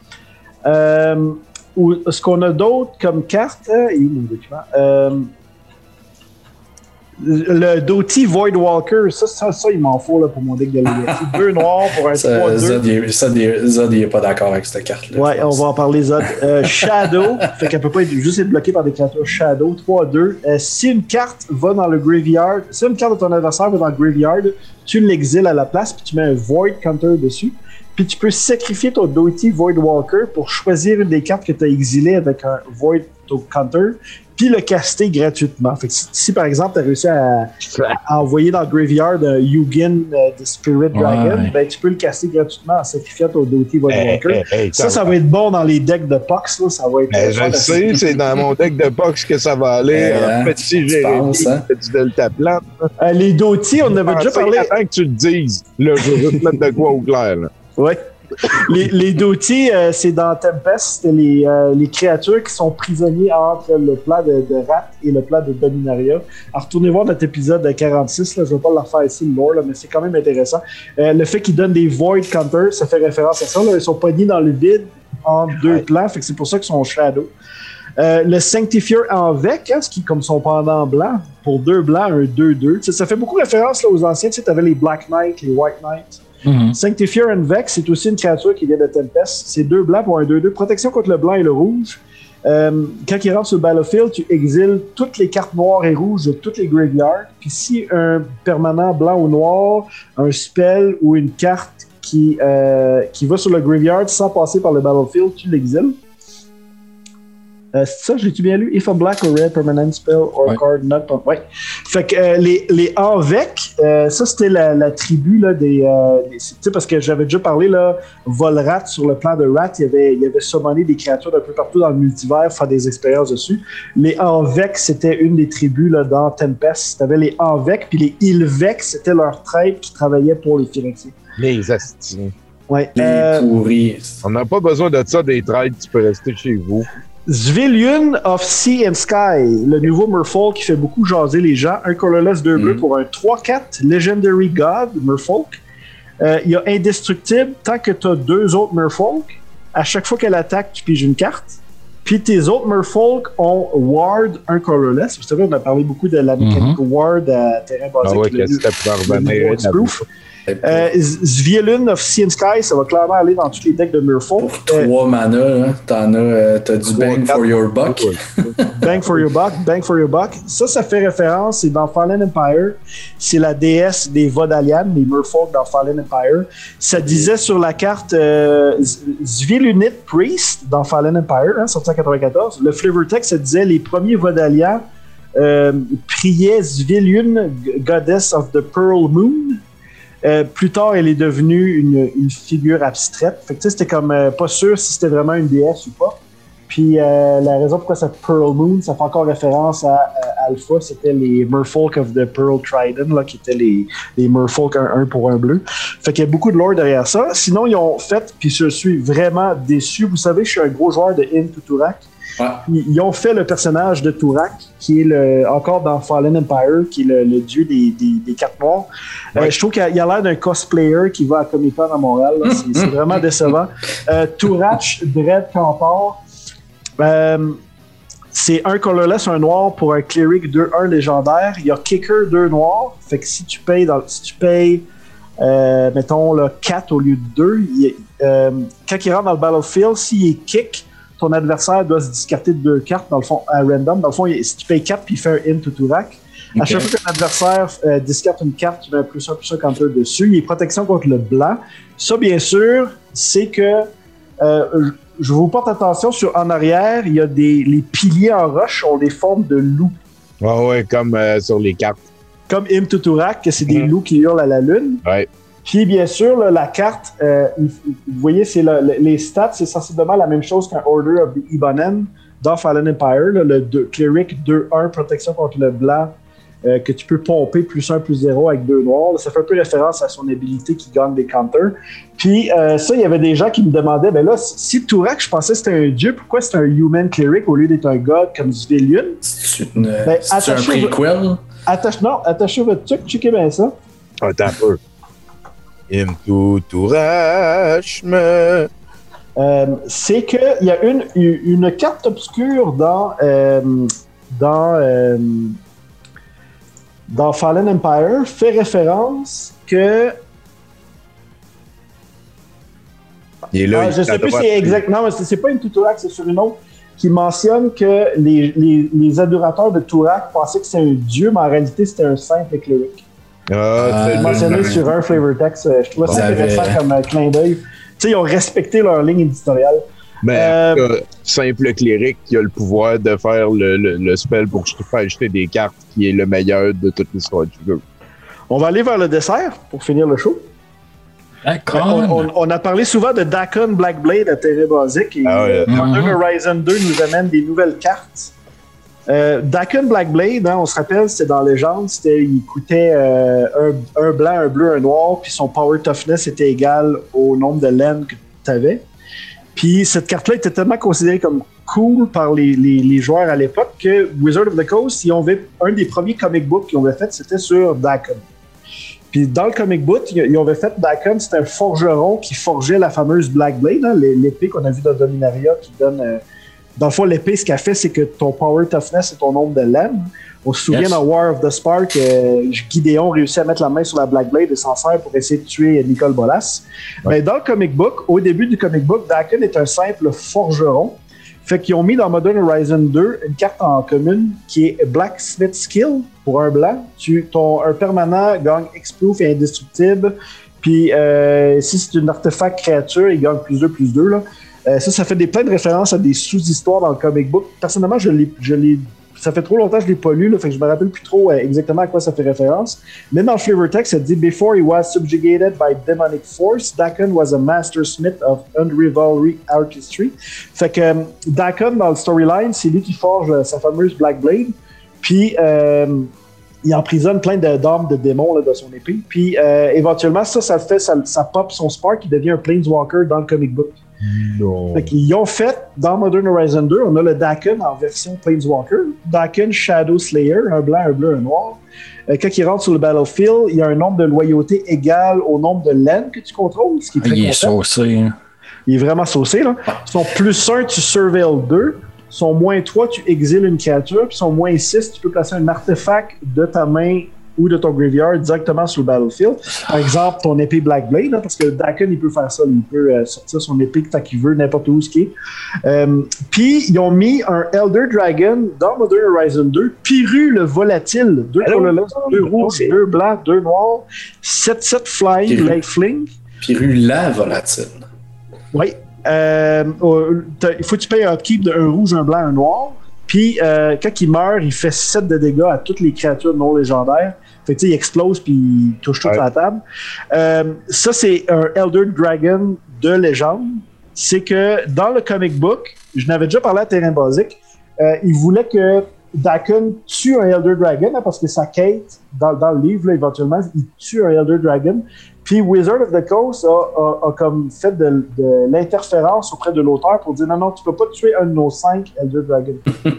Ce qu'on a d'autre comme carte, il y a mon document. Le Doughty Voidwalker, ça, il m'en faut là, pour mon deck de Legacy. 2 noirs pour un 3-2. Zod, il n'est pas d'accord avec cette carte-là. Ouais, on va en parler, Zod. Shadow, fait qu'elle peut pas juste être bloquée par des créatures Shadow. 3-2. Si une carte va dans le graveyard, si une carte de ton adversaire va dans le graveyard, tu l'exiles à la place, puis tu mets un Void Counter dessus. Puis tu peux sacrifier ton Doughty Voidwalker pour choisir une des cartes que tu as exilées avec un Void Counter, puis le caster gratuitement. Fait que si par exemple, tu as réussi à envoyer dans le graveyard un Yugen de Spirit Dragon, ben, tu peux le caster gratuitement en sacrifiant ton Doughty Voidwalker. Ça va être bon dans les decks de Pox. Là, ça va être je le sais, c'est dans mon deck de Pox que ça va aller. Petit Jérémy, petit Delta Plante. Les Doughty, on avait déjà parlé. Attends que tu le dises. Là, je veux juste mettre de quoi au clair. Là. Ouais. Les Doughty, c'est dans Tempest, c'est les créatures qui sont prisonniers entre le plan de Rat et le plan de Dominaria. Alors, retournez voir notre épisode 46, là, je ne vais pas le refaire ici, le lore, là, mais c'est quand même intéressant. Le fait qu'ils donnent des Void Counters, ça fait référence à ça. Là, ils sont pognés dans le vide entre deux plans, fait que c'est pour ça qu'ils sont Shadow. Le Sanctifier en Vec, ce qui est comme son pendant blanc, pour 2 blancs, un 2-2. Ça fait beaucoup référence là, aux anciens. Tu avais les Black Knight, les White Knight. Sanctifier and Vex, c'est aussi une créature qui vient de Tempest. C'est 2 blancs pour un 2-2. Protection contre le blanc et le rouge. Quand il rentre sur le battlefield, tu exiles toutes les cartes noires et rouges de toutes les graveyards. Puis si un permanent blanc ou noir, un spell ou une carte qui va sur le graveyard sans passer par le battlefield, tu l'exiles. C'est ça, je l'ai-tu bien lu? If a black or red permanent spell or card not... Ouais. Fait que les Avec, ça c'était la tribu là, tu sais, parce que j'avais déjà parlé, là, Volrat, sur le plan de Rat, il y avait summoné des créatures d'un peu partout dans le multivers, faire des expériences dessus. Les Avec, c'était une des tribus là, dans Tempest. T'avais les Avec, puis les Ilvec, c'était leur tribe qui travaillait pour les Phyrexians. Les Astiniens. Ouais. Les pourris. On n'a pas besoin de ça, des trades, tu peux rester chez vous. Zviliun of Sea and Sky, le nouveau Merfolk qui fait beaucoup jaser les gens. Un colorless 2 bleus pour un 3-4 Legendary God Merfolk. Il y a Indestructible tant que tu as 2 autres Merfolk. À chaque fois qu'elle attaque, tu piges une carte. Puis tes autres Merfolk ont Ward, un colorless. Vous savez, on a parlé beaucoup de la mécanique Ward à terrain basique. Ah ouais, qu'est-ce que tu peux revenir Zviliun of Sea and Sky, ça va clairement aller dans tous les decks de Merfolk. Pour 3 mana, t'as du bang for your buck. Bang for your buck, bang for your buck. Ça fait référence, c'est dans Fallen Empire. C'est la déesse des Vodalian, les Merfolk dans Fallen Empire. Ça disait sur la carte Zvilunit Priest dans Fallen Empire, sorti en 1994. Le flavor text, ça disait les premiers Vodalian priaient Zviliun, Goddess of the Pearl Moon. Plus tard, elle est devenue une figure abstraite. Fait que c'était comme pas sûr si c'était vraiment une déesse ou pas. Puis la raison pourquoi ça Pearl Moon, ça fait encore référence à Alpha, c'était les Merfolk of the Pearl Trident, là, qui étaient les Merfolk 1 pour 1 bleu. Fait qu'il y a beaucoup de lore derrière ça. Sinon, ils ont fait, puis je suis vraiment déçu. Vous savez, je suis un gros joueur de Into Turak. Ouais. Ils ont fait le personnage de Turak, qui est encore dans Fallen Empire, qui est le dieu des cartes noires. Je trouve qu'il a l'air d'un cosplayer qui va à Comic-Con à Montréal. C'est vraiment décevant. Turak, Dread Campor. C'est un colorless, un noir pour un cleric 2-1 légendaire. Il y a kicker 2 noirs. Fait que si tu payes, mettons, là, 4 au lieu de 2, quand il rentre dans le battlefield, s'il est kick, ton adversaire doit se discarter de 2 cartes, dans le fond, à random. Dans le fond, si tu payes 4 puis il fait un into Turak, à chaque fois qu'un adversaire discarte une carte, tu mets un +1/+1 counter dessus. Il y a protection contre le blanc. Ça, bien sûr, c'est que je vous porte attention sur en arrière, il y a les piliers en roche ont des formes de loups. Ouais, comme sur les cartes. Comme Into Turak, que c'est des loups qui hurlent à la lune. Ouais. Puis, bien sûr, là, la carte, vous voyez, c'est les stats, c'est sensiblement la même chose qu'un Order of the Ibonen dans Fallen Empire. Là, le Cleric 2-1, protection contre le blanc, que tu peux pomper +1/+0 avec 2 noirs. Là, ça fait un peu référence à son habilité qui gagne des counters. Puis, ça, il y avait des gens qui me demandaient, ben là, si Turak, je pensais que c'était un dieu, pourquoi c'est un Human Cleric au lieu d'être un god comme Zviliun? C'est un prequel? Attachez votre truc, checkez bien ça. Attends un peu. Into Turashme. C'est qu'il y a une carte obscure dans dans Fallen Empire, fait référence que... je sais plus si c'est exactement, mais c'est pas une Turak, c'est sur une autre, qui mentionne que les adorateurs de Turak pensaient que c'était un dieu, mais en réalité, c'était un simple cléric. C'est mentionné sur un flavor text. Je trouve ça intéressant comme clin d'œil. Tu sais, ils ont respecté leur ligne éditoriale. Mais simple cléric qui a le pouvoir de faire le spell pour faire jeter des cartes, qui est le meilleur de toute l'histoire du jeu. On va aller vers le dessert pour finir le show. On a parlé souvent de Dakkon Blackblade à Terre basique et Modern Horizon 2 nous amène des nouvelles cartes. Dakkon Blackblade, on se rappelle, c'était dans Legend, il coûtait un blanc, un bleu, un noir, puis son power toughness était égal au nombre de laines que tu avais. Puis cette carte-là était tellement considérée comme cool par les joueurs à l'époque que Wizard of the Coast, un des premiers comic books qu'ils avaient fait, c'était sur Dakkon. Puis dans le comic book, ils avaient fait Dakkon, c'était un forgeron qui forgeait la fameuse Black Blade, l'épée qu'on a vue dans Dominaria qui donne... dans le fond, l'épée, ce qu'elle fait, c'est que ton power toughness, c'est ton nombre de lames. On se souvient dans War of the Spark, Gideon réussit à mettre la main sur la Black Blade et s'en sert pour essayer de tuer Nicol Bolas. Ouais. Mais dans le comic book, au début du comic book, Dakkon est un simple forgeron. Fait qu'ils ont mis dans Modern Horizon 2 une carte en commune qui est Blacksmith Skill pour un blanc. Un permanent gagne X-Proof et indestructible. Puis si c'est une artefact créature, il gagne +2/+2. Là. Ça fait plein de références à des sous-histoires dans le comic book. Personnellement, ça fait trop longtemps que je ne l'ai pas lu, là, fait que je me rappelle plus trop exactement à quoi ça fait référence. Mais dans le flavor text, ça dit « Before he was subjugated by demonic force, Dakkon was a master smith of unrivalry artistry. » Fait que Dakkon, dans le storyline, c'est lui qui forge sa fameuse Black Blade. Puis il emprisonne plein d'armes de démons là, de son épée. Puis éventuellement, ça pop son spark, il devient un Planeswalker dans le comic book. Non. Fait qu'ils ont fait, dans Modern Horizon 2, on a le Dakkon en version Planeswalker. Dakkon Shadow Slayer, un blanc, un bleu, un noir. Quand il rentre sur le battlefield, il y a un nombre de loyauté égal au nombre de laines que tu contrôles, ce qui est très Il est saucé. Hein. Il est vraiment saucé, là. Son +1, tu surveilles 2. Son -3, tu exiles une créature. Puis son -6, tu peux placer un artefact de ta main ou de ton graveyard directement sur le battlefield. Par exemple, ton épée Black Blade, parce que Dakkon, il peut faire ça. Il peut sortir son épée tant qu'il veut, n'importe où ce qui est. Puis, ils ont mis un Elder Dragon dans Modern Horizon 2, Piru le volatile. 2 colorless, 2 rouges, 2 blancs, 2 noirs, 7/7 flying, lifelink. Piru la volatile. Oui. Il faut que tu payes un upkeep de 1 rouge, 1 blanc, 1 noir. Puis, quand il meurt, il fait 7 de dégâts à toutes les créatures non légendaires. Fait que, il explose puis il touche toute la table. Ça, c'est un Elder Dragon de légende. C'est que dans le comic book, je n'avais déjà parlé à Terrain Basique, il voulait que Dakkon tue un Elder Dragon, parce que sa quête, dans le livre, là, éventuellement, il tue un Elder Dragon. Puis Wizard of the Coast a comme fait de l'interférence auprès de l'auteur pour dire non, tu peux pas tuer un de nos 5 Elder Dragons.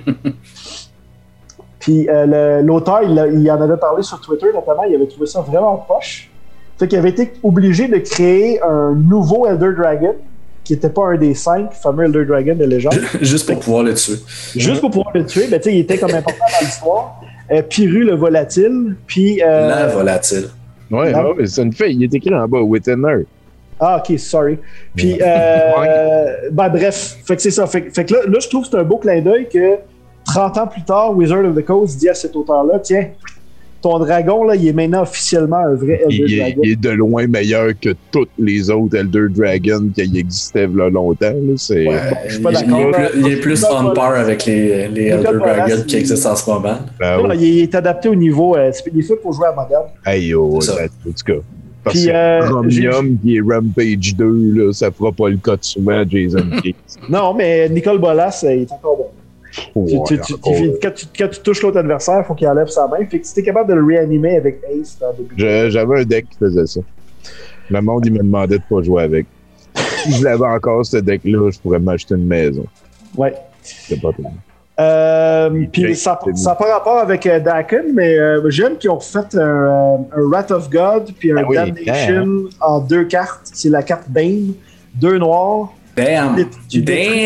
Puis l'auteur, il en avait parlé sur Twitter notamment, il avait trouvé ça vraiment poche. Fait qu'il avait été obligé de créer un nouveau Elder Dragon qui n'était pas un des 5 fameux Elder Dragons de légende. Juste pour pouvoir le tuer. Juste pour pouvoir le tuer, il était comme important dans l'histoire. Piru le volatile, puis... La volatile. Oui, c'est une fille. Il est écrit en bas, Wittener. Ah, OK, sorry. Puis, bref, fait que c'est ça. Fait que là, je trouve que c'est un beau clin d'œil que 30 ans plus tard, Wizard of the Coast dit à cet auteur-là, tiens, ton dragon, là, il est maintenant officiellement un vrai Elder Dragon. Il est de loin meilleur que tous les autres Elder Dragons qui existaient là longtemps. Là. C'est... Ouais, je suis pas d'accord. Il est plus on par avec les Elder Dragons qui existent en ce moment. Il est adapté au niveau... il est fait pour jouer à moderne. Hey, en tout cas. Parce que Chromium qui est Rampage 2, là, ça fera pas le cas de souvent Jason Keyes. Non, mais Nicol Bolas, il est encore bon. Quand tu touches l'autre adversaire, il faut qu'il enlève sa main. Fait que si t'es capable de le réanimer avec Ace dans le début. J'avais un deck qui faisait ça. Le monde, il me demandait de pas jouer avec. Si je l'avais encore, ce deck-là, je pourrais m'acheter une maison. Ouais. C'est pas tout. Puis ça n'a pas rapport avec Dakkon, mais j'aime qu'ils ont fait un Wrath of God puis un Damnation en 2 cartes. C'est la carte Bane, 2 noirs. Damn! Tu détruis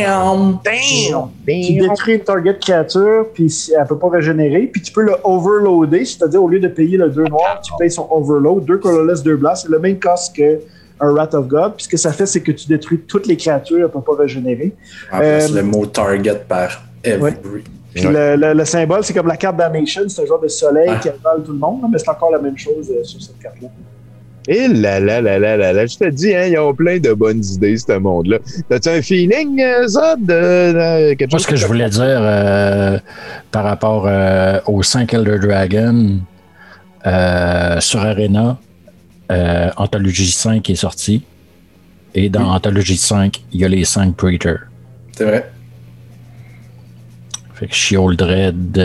une target créature, puis elle peut pas régénérer, puis tu peux le overloader, c'est-à-dire au lieu de payer le 2 noir, tu payes son overload, 2 colorless, 2 blancs, c'est le même cost que un Wrath of God, puis ce que ça fait, c'est que tu détruis toutes les créatures, elles peuvent pas régénérer. En plus, le mot target par every. Ouais. Puis le symbole, c'est comme la carte Damnation, c'est un genre de soleil qui avale tout le monde, mais c'est encore la même chose sur cette carte-là. Et là, je te dis, hein, ils ont plein de bonnes idées, ce monde-là. T'as-tu un feeling, Zod, quelque chose? Moi, ce que je voulais dire par rapport aux 5 Elder Dragon sur Arena, Anthology 5 est sorti. Et dans Anthology 5, il y a les 5 Praetors. C'est vrai. Fait que Sheol Dread,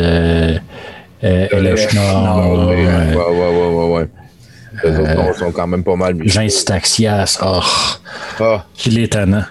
Eleshnar. Ouais. Les autres sont quand même pas mal mieux. Jean Staxias, qu'il est étonnant.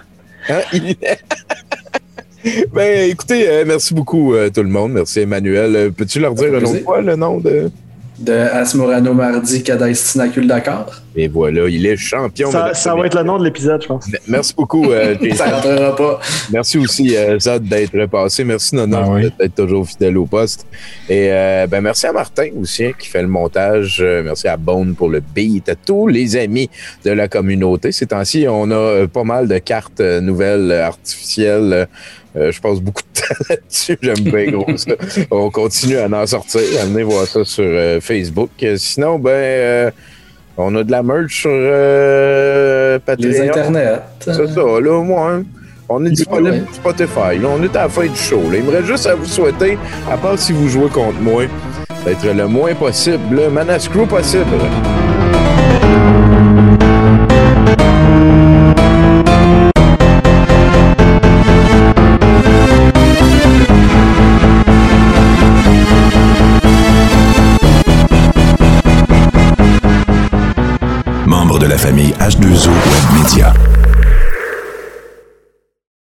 Ben, écoutez, merci beaucoup tout le monde. Merci Emmanuel. Peux-tu leur dire une autre fois le nom de Asmorano Mardi, Cadaïs Tinacule Dakar? Et voilà, il est champion. Ça va être le nom de l'épisode, je pense. Merci beaucoup. Ça rentrera pas. Merci aussi, Zod, d'être passé. Merci, Nono, d'être toujours fidèle au poste. Et merci à Martin aussi, qui fait le montage. Merci à Bone pour le beat. À tous les amis de la communauté. Ces temps-ci, on a pas mal de cartes nouvelles artificielles. Je passe beaucoup de temps là-dessus. J'aime bien gros ça. On continue à en sortir. Venez voir ça sur Facebook. Sinon, on a de la merch sur Patreon. Les internets. C'est ça, là, au moins. On est disponible sur Spotify. Là, on est à la fin du show. Là. Il me reste juste à vous souhaiter, à part si vous jouez contre moi, d'être le moins possible, le Manascrew possible. Membre de la famille H2O Web Media.